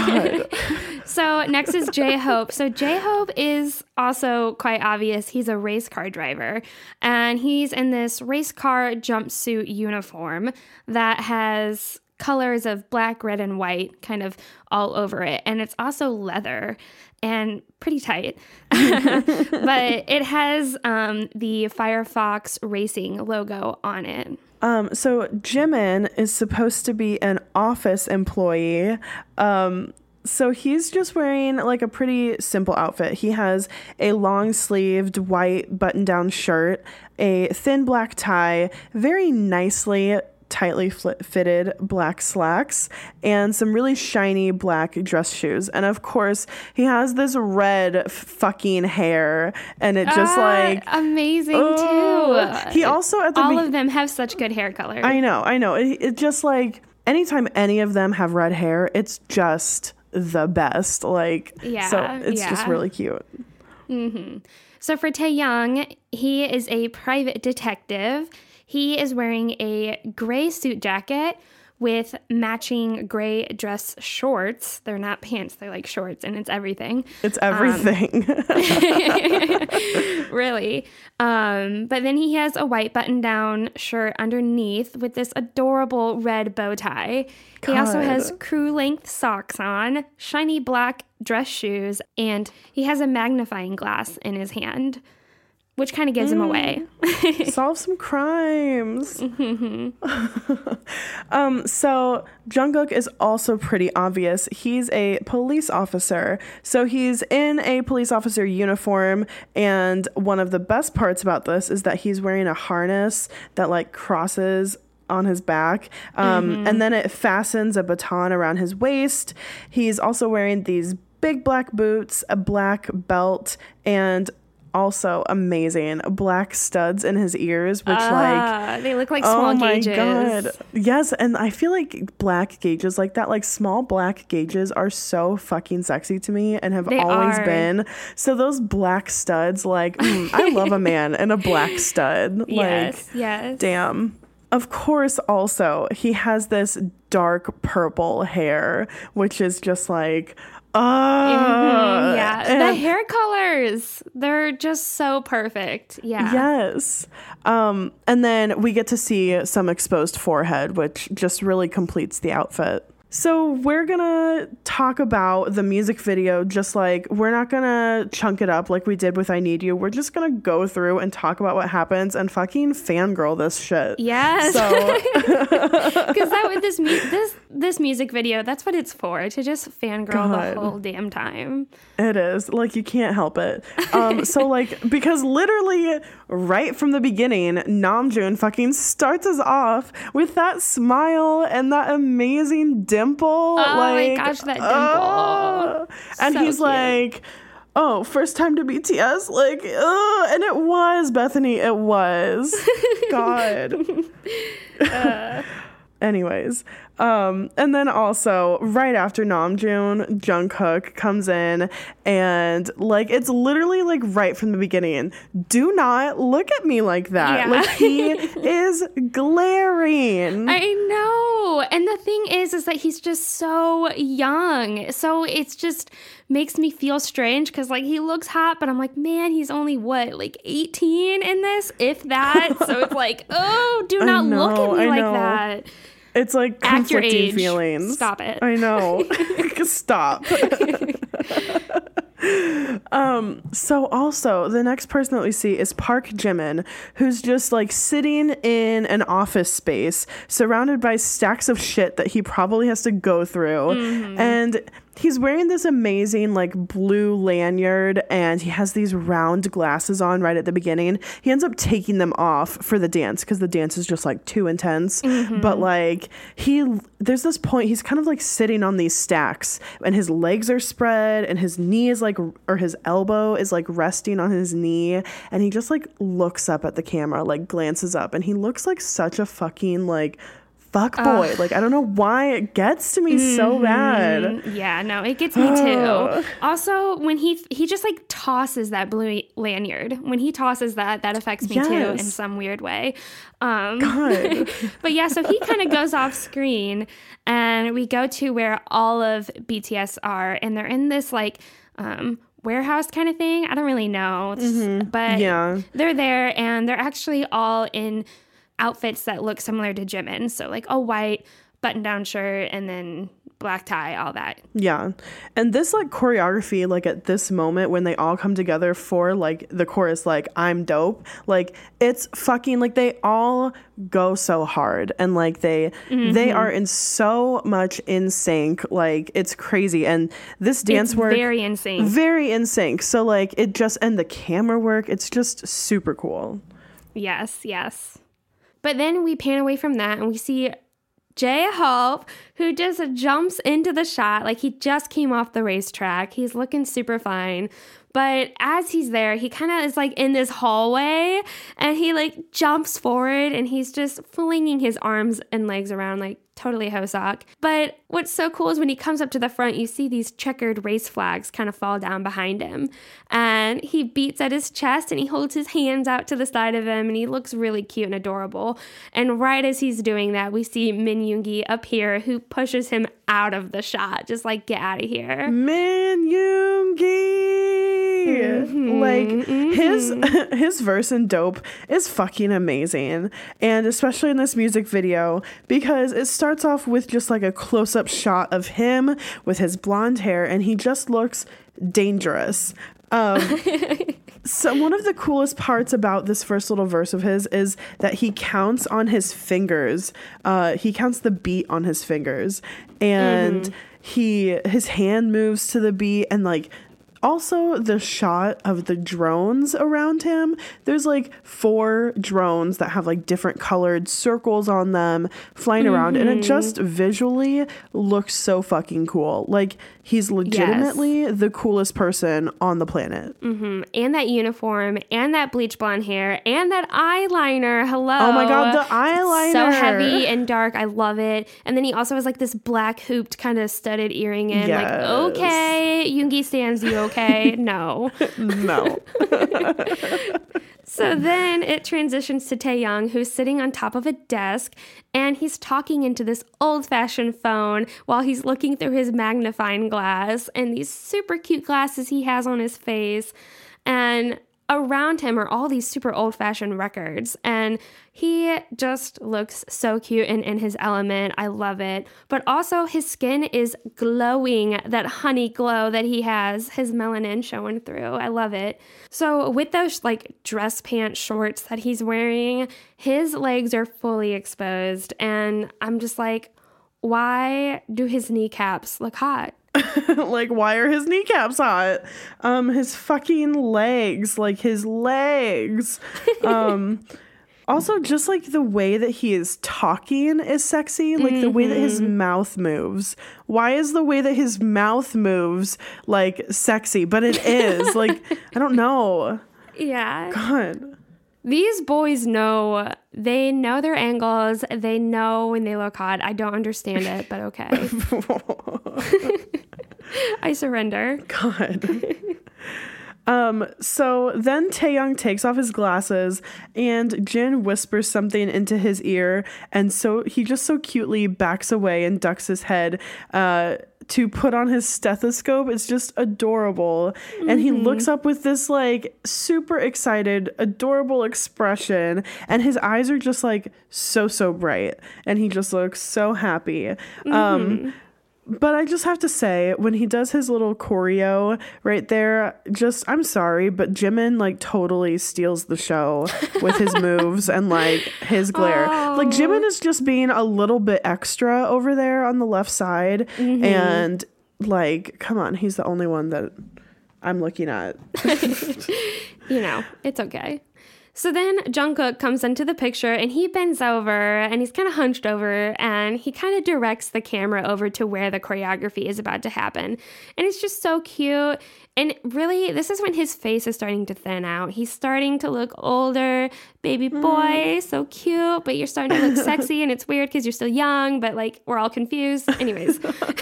so next is J-Hope. So J-Hope is also quite obvious. He's a race car driver, and he's in this race car jumpsuit uniform that has colors of black, red, and white kind of all over it. And it's also leather and pretty tight. But it has um, the Firefox Racing logo on it. Um, so Jimin is supposed to be an office employee. Um, so he's just wearing like a pretty simple outfit. He has a long sleeved white button down shirt, a thin black tie, very nicely tightly fitted black slacks, and some really shiny black dress shoes. And of course, he has this red f- fucking hair, and it just ah, like amazing oh. too. He also at the all be- of them have such good hair color. I know, I know. It, it just like anytime any of them have red hair, it's just the best. Like yeah, so it's yeah. just really cute. Mm-hmm. So for Taeyoung, he is a private detective. He is wearing a gray suit jacket with matching gray dress shorts. They're not pants, they're like shorts, and it's everything. It's everything. Um, really. Um, but then he has a white button-down shirt underneath with this adorable red bow tie. God. He also has crew-length socks on, shiny black dress shoes, and he has a magnifying glass in his hand. which kind of gives him away. Solve some crimes. um, so Jungkook is also pretty obvious. He's a police officer. So he's in a police officer uniform. And one of the best parts about this is that he's wearing a harness that like crosses on his back. Um, mm-hmm. And then it fastens a baton around his waist. He's also wearing these big black boots, a black belt, and also amazing black studs in his ears, which ah, like they look like small oh my gauges. God. Yes, and I feel like black gauges like that, like small black gauges, are so fucking sexy to me and have they always are. been. So those black studs, like mm, I love a man in a black stud. Like, yes, yes. Damn. Of course, also he has this dark purple hair, which is just like. Uh, mm-hmm, yeah, and the hair colors, they're just so perfect. Yeah. Yes. Um, and then we get to see some exposed forehead, which just really completes the outfit. So we're gonna talk about the music video, just like we're not gonna chunk it up like we did with I Need You. We're just gonna go through and talk about what happens and fucking fangirl this shit. Yes. So because that with this mu- this this music video, that's what it's for, to just fangirl God. the whole damn time. It is. Like, you can't help it. Um, so, like, because literally right from the beginning, Namjoon fucking starts us off with that smile and that amazing dimple. Oh like, my gosh, that dimple. Uh, and so he's cute. like, oh, first time to B T S? Like, uh, and it was, Bethany, it was. God. uh. Anyways, um, and then also right after Namjoon, Jungkook comes in and like it's literally like right from the beginning. Do not look at me like that. Yeah. Like he is glaring. I know. And the thing is, is that he's just so young. So it's just makes me feel strange because like he looks hot, but I'm like, man, he's only what, like eighteen in this, if that. So it's like, oh, do not know, look at me I like know. that. It's like Act your conflicting age. feelings. Stop it. I know. Stop. um, so also the next person that we see is Park Jimin, who's just like sitting in an office space surrounded by stacks of shit that he probably has to go through. Mm-hmm. And he's wearing this amazing like blue lanyard and he has these round glasses on right at the beginning. He ends up taking them off for the dance because the dance is just like too intense. Mm-hmm. But like he, there's this point he's kind of like sitting on these stacks and his legs are spread and his knee is like, or his elbow is like resting on his knee. And he just like looks up at the camera, like glances up, and he looks like such a fucking like fuck boy. Uh, like, I don't know why it gets to me mm-hmm. so bad. Yeah, no, it gets me too. Also, when he he just like tosses that blue lanyard, when he tosses that, that affects me yes. too in some weird way. Um, God. But yeah, so he kind of goes off screen and we go to where all of B T S are, and they're in this like um, warehouse kind of thing. I don't really know, mm-hmm. but yeah. they're there and they're actually all in outfits that look similar to Jimin. So like a white button-down shirt and then black tie, all that. Yeah. And this like choreography, like at this moment when they all come together for like the chorus, like I'm dope, like it's fucking like they all go so hard and like they mm-hmm. they are in so much in sync. Like it's crazy. And this dance it's work very in sync. Very in sync. So like it just, and the camera work, it's just super cool. Yes, yes. But then we pan away from that and we see J-Hope, who just jumps into the shot like he just came off the racetrack. He's looking super fine. But as he's there, he kind of is like in this hallway and he like jumps forward and he's just flinging his arms and legs around like totally Hoseok. But what's so cool is when he comes up to the front, you see these checkered race flags kind of fall down behind him. And he beats at his chest and he holds his hands out to the side of him and he looks really cute and adorable. And right as he's doing that, we see Min Yoongi appear, who pushes him out of the shot. Just like, get out of here. Min Yoongi! Mm-hmm, like mm-hmm. his his verse in Dope is fucking amazing, and especially in this music video because it starts off with just like a close-up shot of him with his blonde hair and he just looks dangerous. Um So one of the coolest parts about this first little verse of his is that he counts on his fingers. Uh, he counts the beat on his fingers, and mm-hmm. he his hand moves to the beat, and like also the shot of the drones around him. There's like four drones that have like different colored circles on them flying mm-hmm. around, and it just visually looks so fucking cool. Like he's legitimately yes. the coolest person on the planet. Mm-hmm. And that uniform, and that bleach blonde hair, and that eyeliner. Hello. Oh my God, the eyeliner. So heavy and dark. I love it. And then he also has like this black hooped kind of studded earring in. Yes. Like, okay, Yoongi stands you okay? No. No. So then it transitions to Taehyung, who's sitting on top of a desk, and he's talking into this old-fashioned phone while he's looking through his magnifying glass and these super cute glasses he has on his face. And around him are all these super old-fashioned records, and he just looks so cute and in his element. I love it. But also his skin is glowing, that honey glow that he has, his melanin showing through. I love it. So with those like dress pants shorts that he's wearing, his legs are fully exposed, and I'm just like, why do his kneecaps look hot? Like, why are his kneecaps hot? Um, his fucking legs, like his legs. Um, also, just like the way that he is talking is sexy. Like mm-hmm. the way that his mouth moves. Why is the way that his mouth moves like sexy? But it is like, I don't know. Yeah. God. These boys know, they know their angles. They know when they look hot. I don't understand it, but okay. I surrender. God. um, so then Taehyung takes off his glasses, and Jin whispers something into his ear, and so he just so cutely backs away and ducks his head uh, to put on his stethoscope. It's just adorable. Mm-hmm. And he looks up with this like super excited, adorable expression, and his eyes are just like so, so bright, and he just looks so happy. Mm-hmm. Um, But I just have to say, when he does his little choreo right there, just, I'm sorry, but Jimin, like, totally steals the show with his moves and, like, his glare. Oh. Like, Jimin is just being a little bit extra over there on the left side. Mm-hmm. And, like, come on, he's the only one that I'm looking at. You know, it's okay. So then Jungkook comes into the picture, and he bends over, and he's kind of hunched over, and he kind of directs the camera over to where the choreography is about to happen. And it's just so cute. And really, this is when his face is starting to thin out. He's starting to look older, baby boy, mm. so cute, but you're starting to look sexy, and it's weird because you're still young, but like we're all confused. Anyways.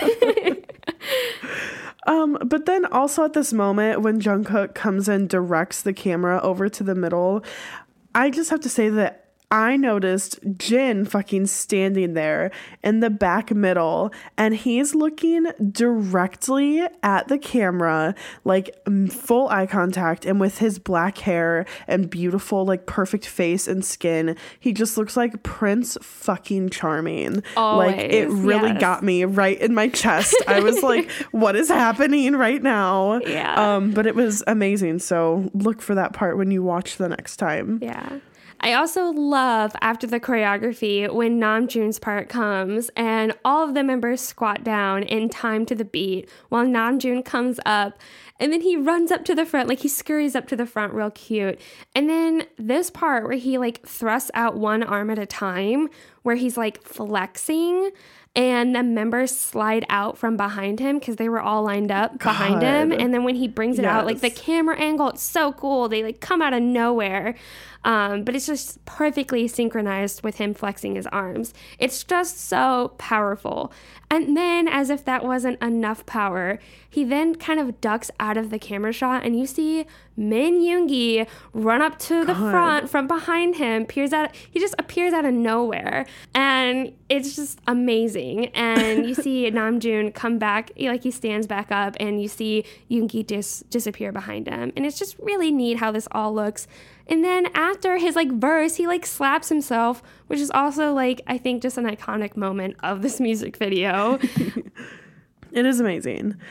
Um, but then also at this moment when Jungkook comes and directs the camera over to the middle, I just have to say that I noticed Jin fucking standing there in the back middle, and he's looking directly at the camera, like full eye contact, and with his black hair and beautiful, like perfect face and skin, he just looks like Prince fucking Charming. Always, like it really yes. got me right in my chest. I was like, what is happening right now? Yeah. Um, but it was amazing. So look for that part when you watch the next time. Yeah. I also love after the choreography when Namjoon's part comes and all of the members squat down in time to the beat while Namjoon comes up, and then he runs up to the front, like he scurries up to the front real cute. And then this part where he like thrusts out one arm at a time, where he's like flexing, and the members slide out from behind him because they were all lined up God. behind him. And then when he brings it yes. out, like the camera angle, it's so cool. They like come out of nowhere. Um, but it's just perfectly synchronized with him flexing his arms. It's just so powerful. And then, as if that wasn't enough power, he then kind of ducks out of the camera shot, and you see Min Yoongi run up to God. the front from behind him. Appears out, he just appears out of nowhere, and it's just amazing. And you see Namjoon come back, like he stands back up, and you see Yoongi dis- disappear behind him. And it's just really neat how this all looks. And then after his like verse, he like slaps himself, which is also like, I think, just an iconic moment of this music video. It is amazing.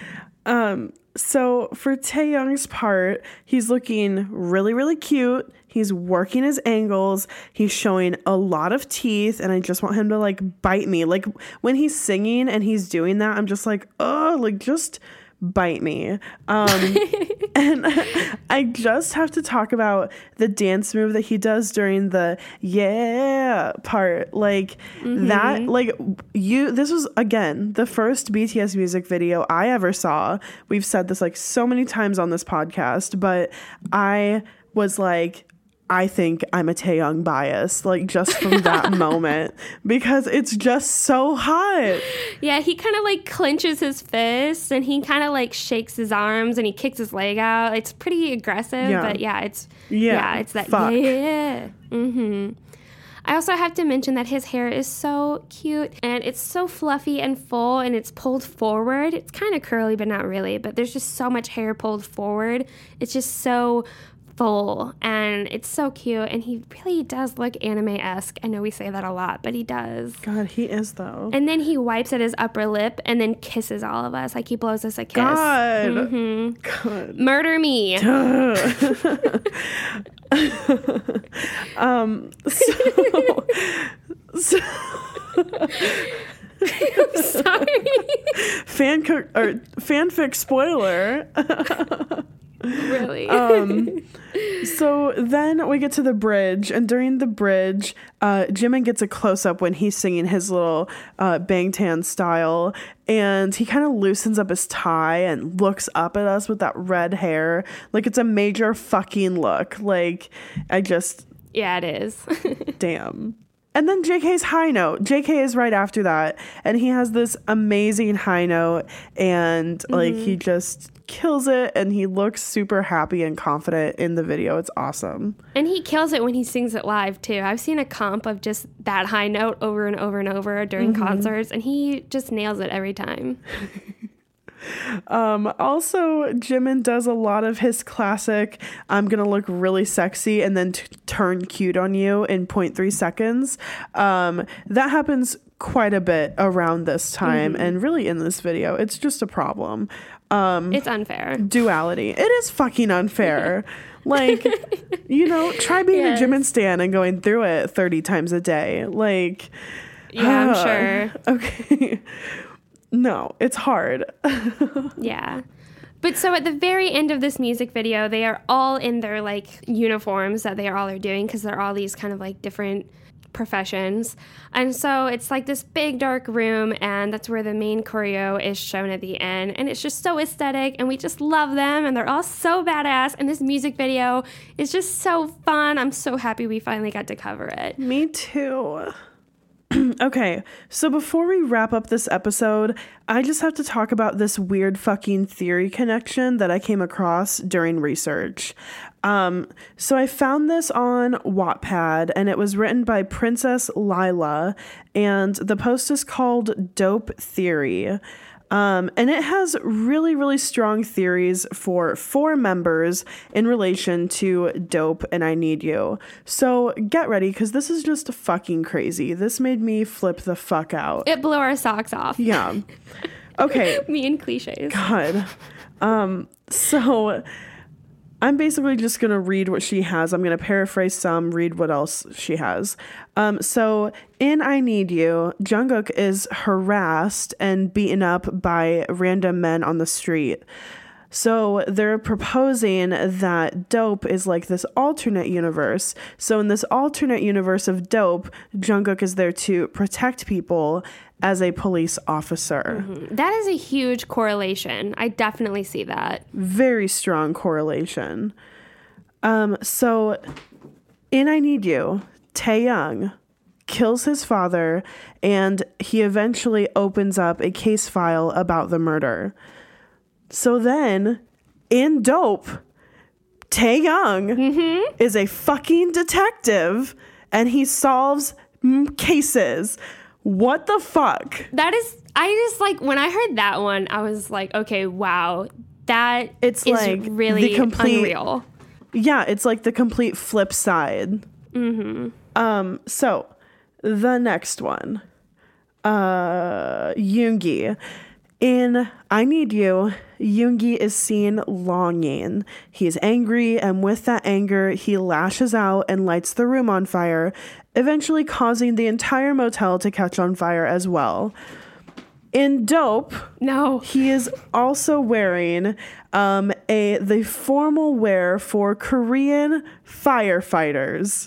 Um, so for Taeyoung's part, he's looking really, really cute. He's working his angles. He's showing a lot of teeth, and I just want him to like bite me. Like when he's singing and he's doing that, I'm just like, oh, like just bite me. Um, and I just have to talk about the dance move that he does during the yeah part. Like mm-hmm. that, like you, this was again, the first B T S music video I ever saw. We've said this like so many times on this podcast, but I was like, I think I'm a Taeyoung bias, like just from that moment, because it's just so hot. Yeah, he kind of like clenches his fists and he kind of like shakes his arms and he kicks his leg out. It's pretty aggressive, yeah. but yeah, it's yeah, yeah it's that fuck. yeah. Mm-hmm. I also have to mention that his hair is so cute and it's so fluffy and full and it's pulled forward. It's kind of curly, but not really. But there's just so much hair pulled forward. It's just so full and it's so cute, and he really does look anime-esque. I know we say that a lot, but he does. God, he is though. And then he wipes at his upper lip and then kisses all of us, like he blows us a kiss. God, mm-hmm. God. Murder me. um. So. so I'm sorry. Fan co- or fanfic spoiler. Really? um, so then we get to the bridge, and during the bridge, uh, Jimin gets a close-up when he's singing his little uh, Bangtan style, and he kind of loosens up his tie and looks up at us with that red hair. Like, it's a major fucking look. Like, I just... Yeah, it is. Damn. And then J K's high note. J K is right after that, and he has this amazing high note, and mm-hmm. like he just kills it, and he looks super happy and confident in the video. It's awesome. And he kills it when he sings it live too. I've seen a comp of just that high note over and over and over during mm-hmm. concerts, and he just nails it every time. Um, also, Jimin does a lot of his classic, I'm gonna look really sexy and then t- turn cute on you in zero point three seconds. Um, that happens quite a bit around this time, mm-hmm. and really in this video. It's just a problem. Um, it's unfair. Duality. It is fucking unfair. Like, you know, try being yes. a Jimin stan and going through it thirty times a day. Like, yeah, uh, I'm sure. Okay. No, it's hard. Yeah. But so at the very end of this music video, they are all in their like uniforms that they all are doing, because they're all these kind of like different professions. And so it's like this big dark room, and that's where the main choreo is shown at the end. And it's just so aesthetic, and we just love them, and they're all so badass. And this music video is just so fun. I'm so happy we finally got to cover it. Me too. Okay, so before we wrap up this episode, I just have to talk about this weird fucking theory connection that I came across during research. Um, so I found this on Wattpad, and it was written by Princess Lila, and the post is called Dope Theory. Um, and it has really, really strong theories for four members in relation to Dope and I Need You. So get ready, because this is just fucking crazy. This made me flip the fuck out. It blew our socks off. Yeah. Okay. Me and cliches. God. Um, so I'm basically just going to read what she has. I'm going to paraphrase some, read what else she has. Um, so in I Need You, Jungkook is harassed and beaten up by random men on the street. So they're proposing that Dope is like this alternate universe. So in this alternate universe of Dope, Jungkook is there to protect people as a police officer. Mm-hmm. That is a huge correlation. I definitely see that. Very strong correlation. Um, so in I Need You, Taeyoung kills his father, and he eventually opens up a case file about the murder. So then, in Dope, Taeyoung mm-hmm. is a fucking detective, and he solves mm, cases. What the fuck? That is, I just like, when I heard that one, I was like, okay, wow, that it's is like really the complete, unreal. Yeah, it's like the complete flip side. Mm-hmm. Um, so, the next one. Uh, Yoongi. In I Need You, Yoongi is seen longing. He's angry, and with that anger, he lashes out and lights the room on fire, eventually causing the entire motel to catch on fire as well. In Dope, no, he is also wearing um, a the formal wear for Korean firefighters.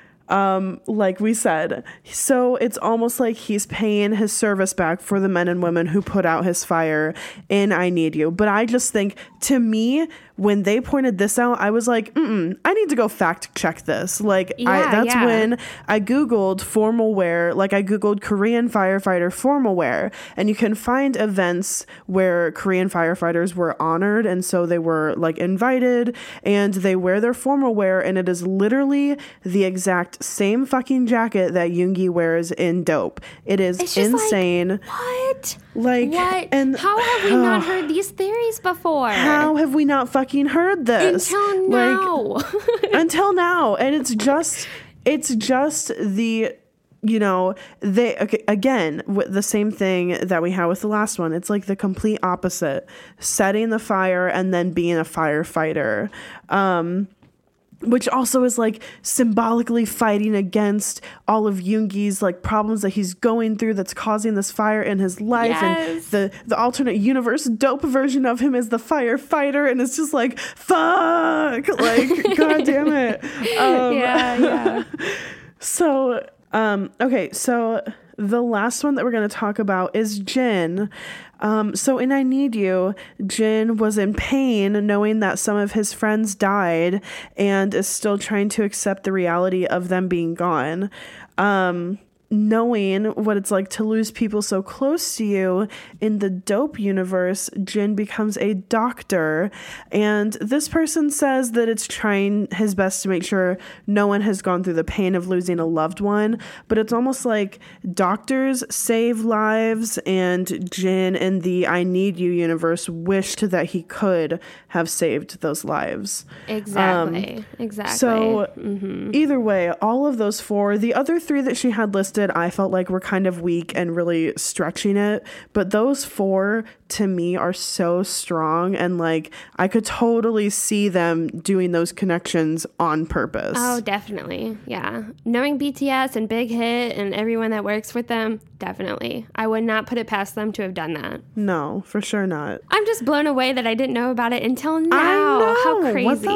Um, like we said, so it's almost like he's paying his service back for the men and women who put out his fire in I Need You. But I just think, to me, when they pointed this out, I was like, mm-mm, I need to go fact check this. Like, yeah, I, that's yeah. when I Googled formal wear, like I Googled Korean firefighter formal wear, and you can find events where Korean firefighters were honored, and so they were like invited, and they wear their formal wear, and it is literally the exact same fucking jacket that Yoongi wears in Dope. It is it's just insane. Like, what? Like, what? And how have we uh, not heard these theories before? How have we not fucking heard this? Until now. Like, until now. And it's just, it's just the, you know, they, okay, again, with the same thing that we had with the last one. It's like the complete opposite. Setting the fire and then being a firefighter. Um, which also is like symbolically fighting against all of Yoongi's like problems that he's going through that's causing this fire in his life. Yes. And the, the alternate universe Dope version of him is the firefighter, and it's just like, fuck, like, God damn it. Um, yeah, yeah. So, um, okay, so the last one that we're going to talk about is Jin. Um, so in I Need You, Jin was in pain knowing that some of his friends died and is still trying to accept the reality of them being gone. Um, knowing what it's like to lose people so close to you, in the Dope universe, Jin becomes a doctor, and this person says that it's trying his best to make sure no one has gone through the pain of losing a loved one, but it's almost like doctors save lives, and Jin in the I Need You universe wished that he could have saved those lives. Exactly. Um, exactly. So mm-hmm. either way, all of those four, the other three that she had listed, I felt like were kind of weak and really stretching it, but those four to me are so strong, and like I could totally see them doing those connections on purpose. Oh, definitely. Yeah. Knowing B T S and Big Hit and everyone that works with them, definitely. I would not put it past them to have done that. No, for sure not. I'm just blown away that I didn't know about it until now. I know. How crazy. What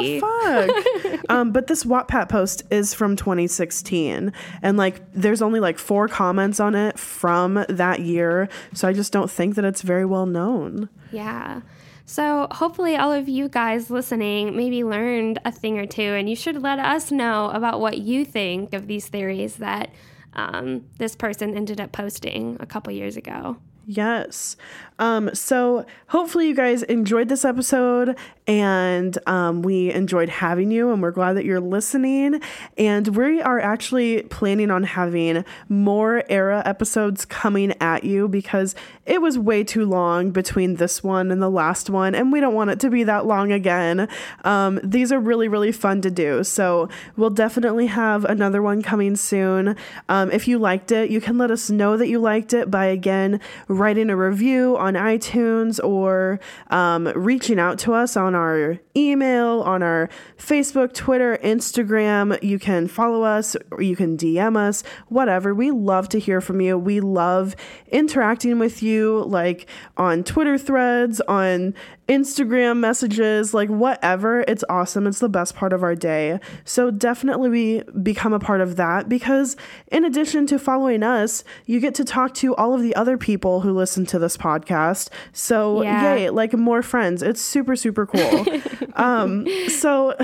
the fuck? um, but this Wattpad post is from twenty sixteen, and like there's only like four comments on it from that year, so I just don't think that it's very well known. Yeah. So hopefully all of you guys listening maybe learned a thing or two, and you should let us know about what you think of these theories that um, this person ended up posting a couple years ago. Yes. Um, so hopefully you guys enjoyed this episode, and um, we enjoyed having you, and we're glad that you're listening. And we are actually planning on having more Era episodes coming at you, because it was way too long between this one and the last one, and we don't want it to be that long again. Um, these are really, really fun to do. So we'll definitely have another one coming soon. Um, if you liked it, you can let us know that you liked it by, again, writing a review on iTunes, or um, reaching out to us on our email, on our Facebook, Twitter, Instagram. You can follow us, or you can D M us, whatever. We love to hear from you. We love interacting with you, like on Twitter threads, on Instagram messages, like whatever. It's awesome. It's the best part of our day. So definitely we become a part of that, because in addition to following us, you get to talk to all of the other people who listen to this podcast. So yeah. yay, like more friends. It's super, super cool. um, so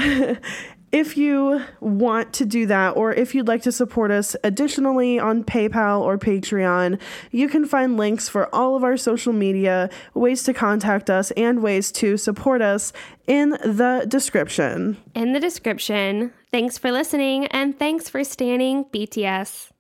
if you want to do that, or if you'd like to support us additionally on PayPal or Patreon, you can find links for all of our social media, ways to contact us, and ways to support us in the description. In the description. Thanks for listening, and thanks for standing B T S.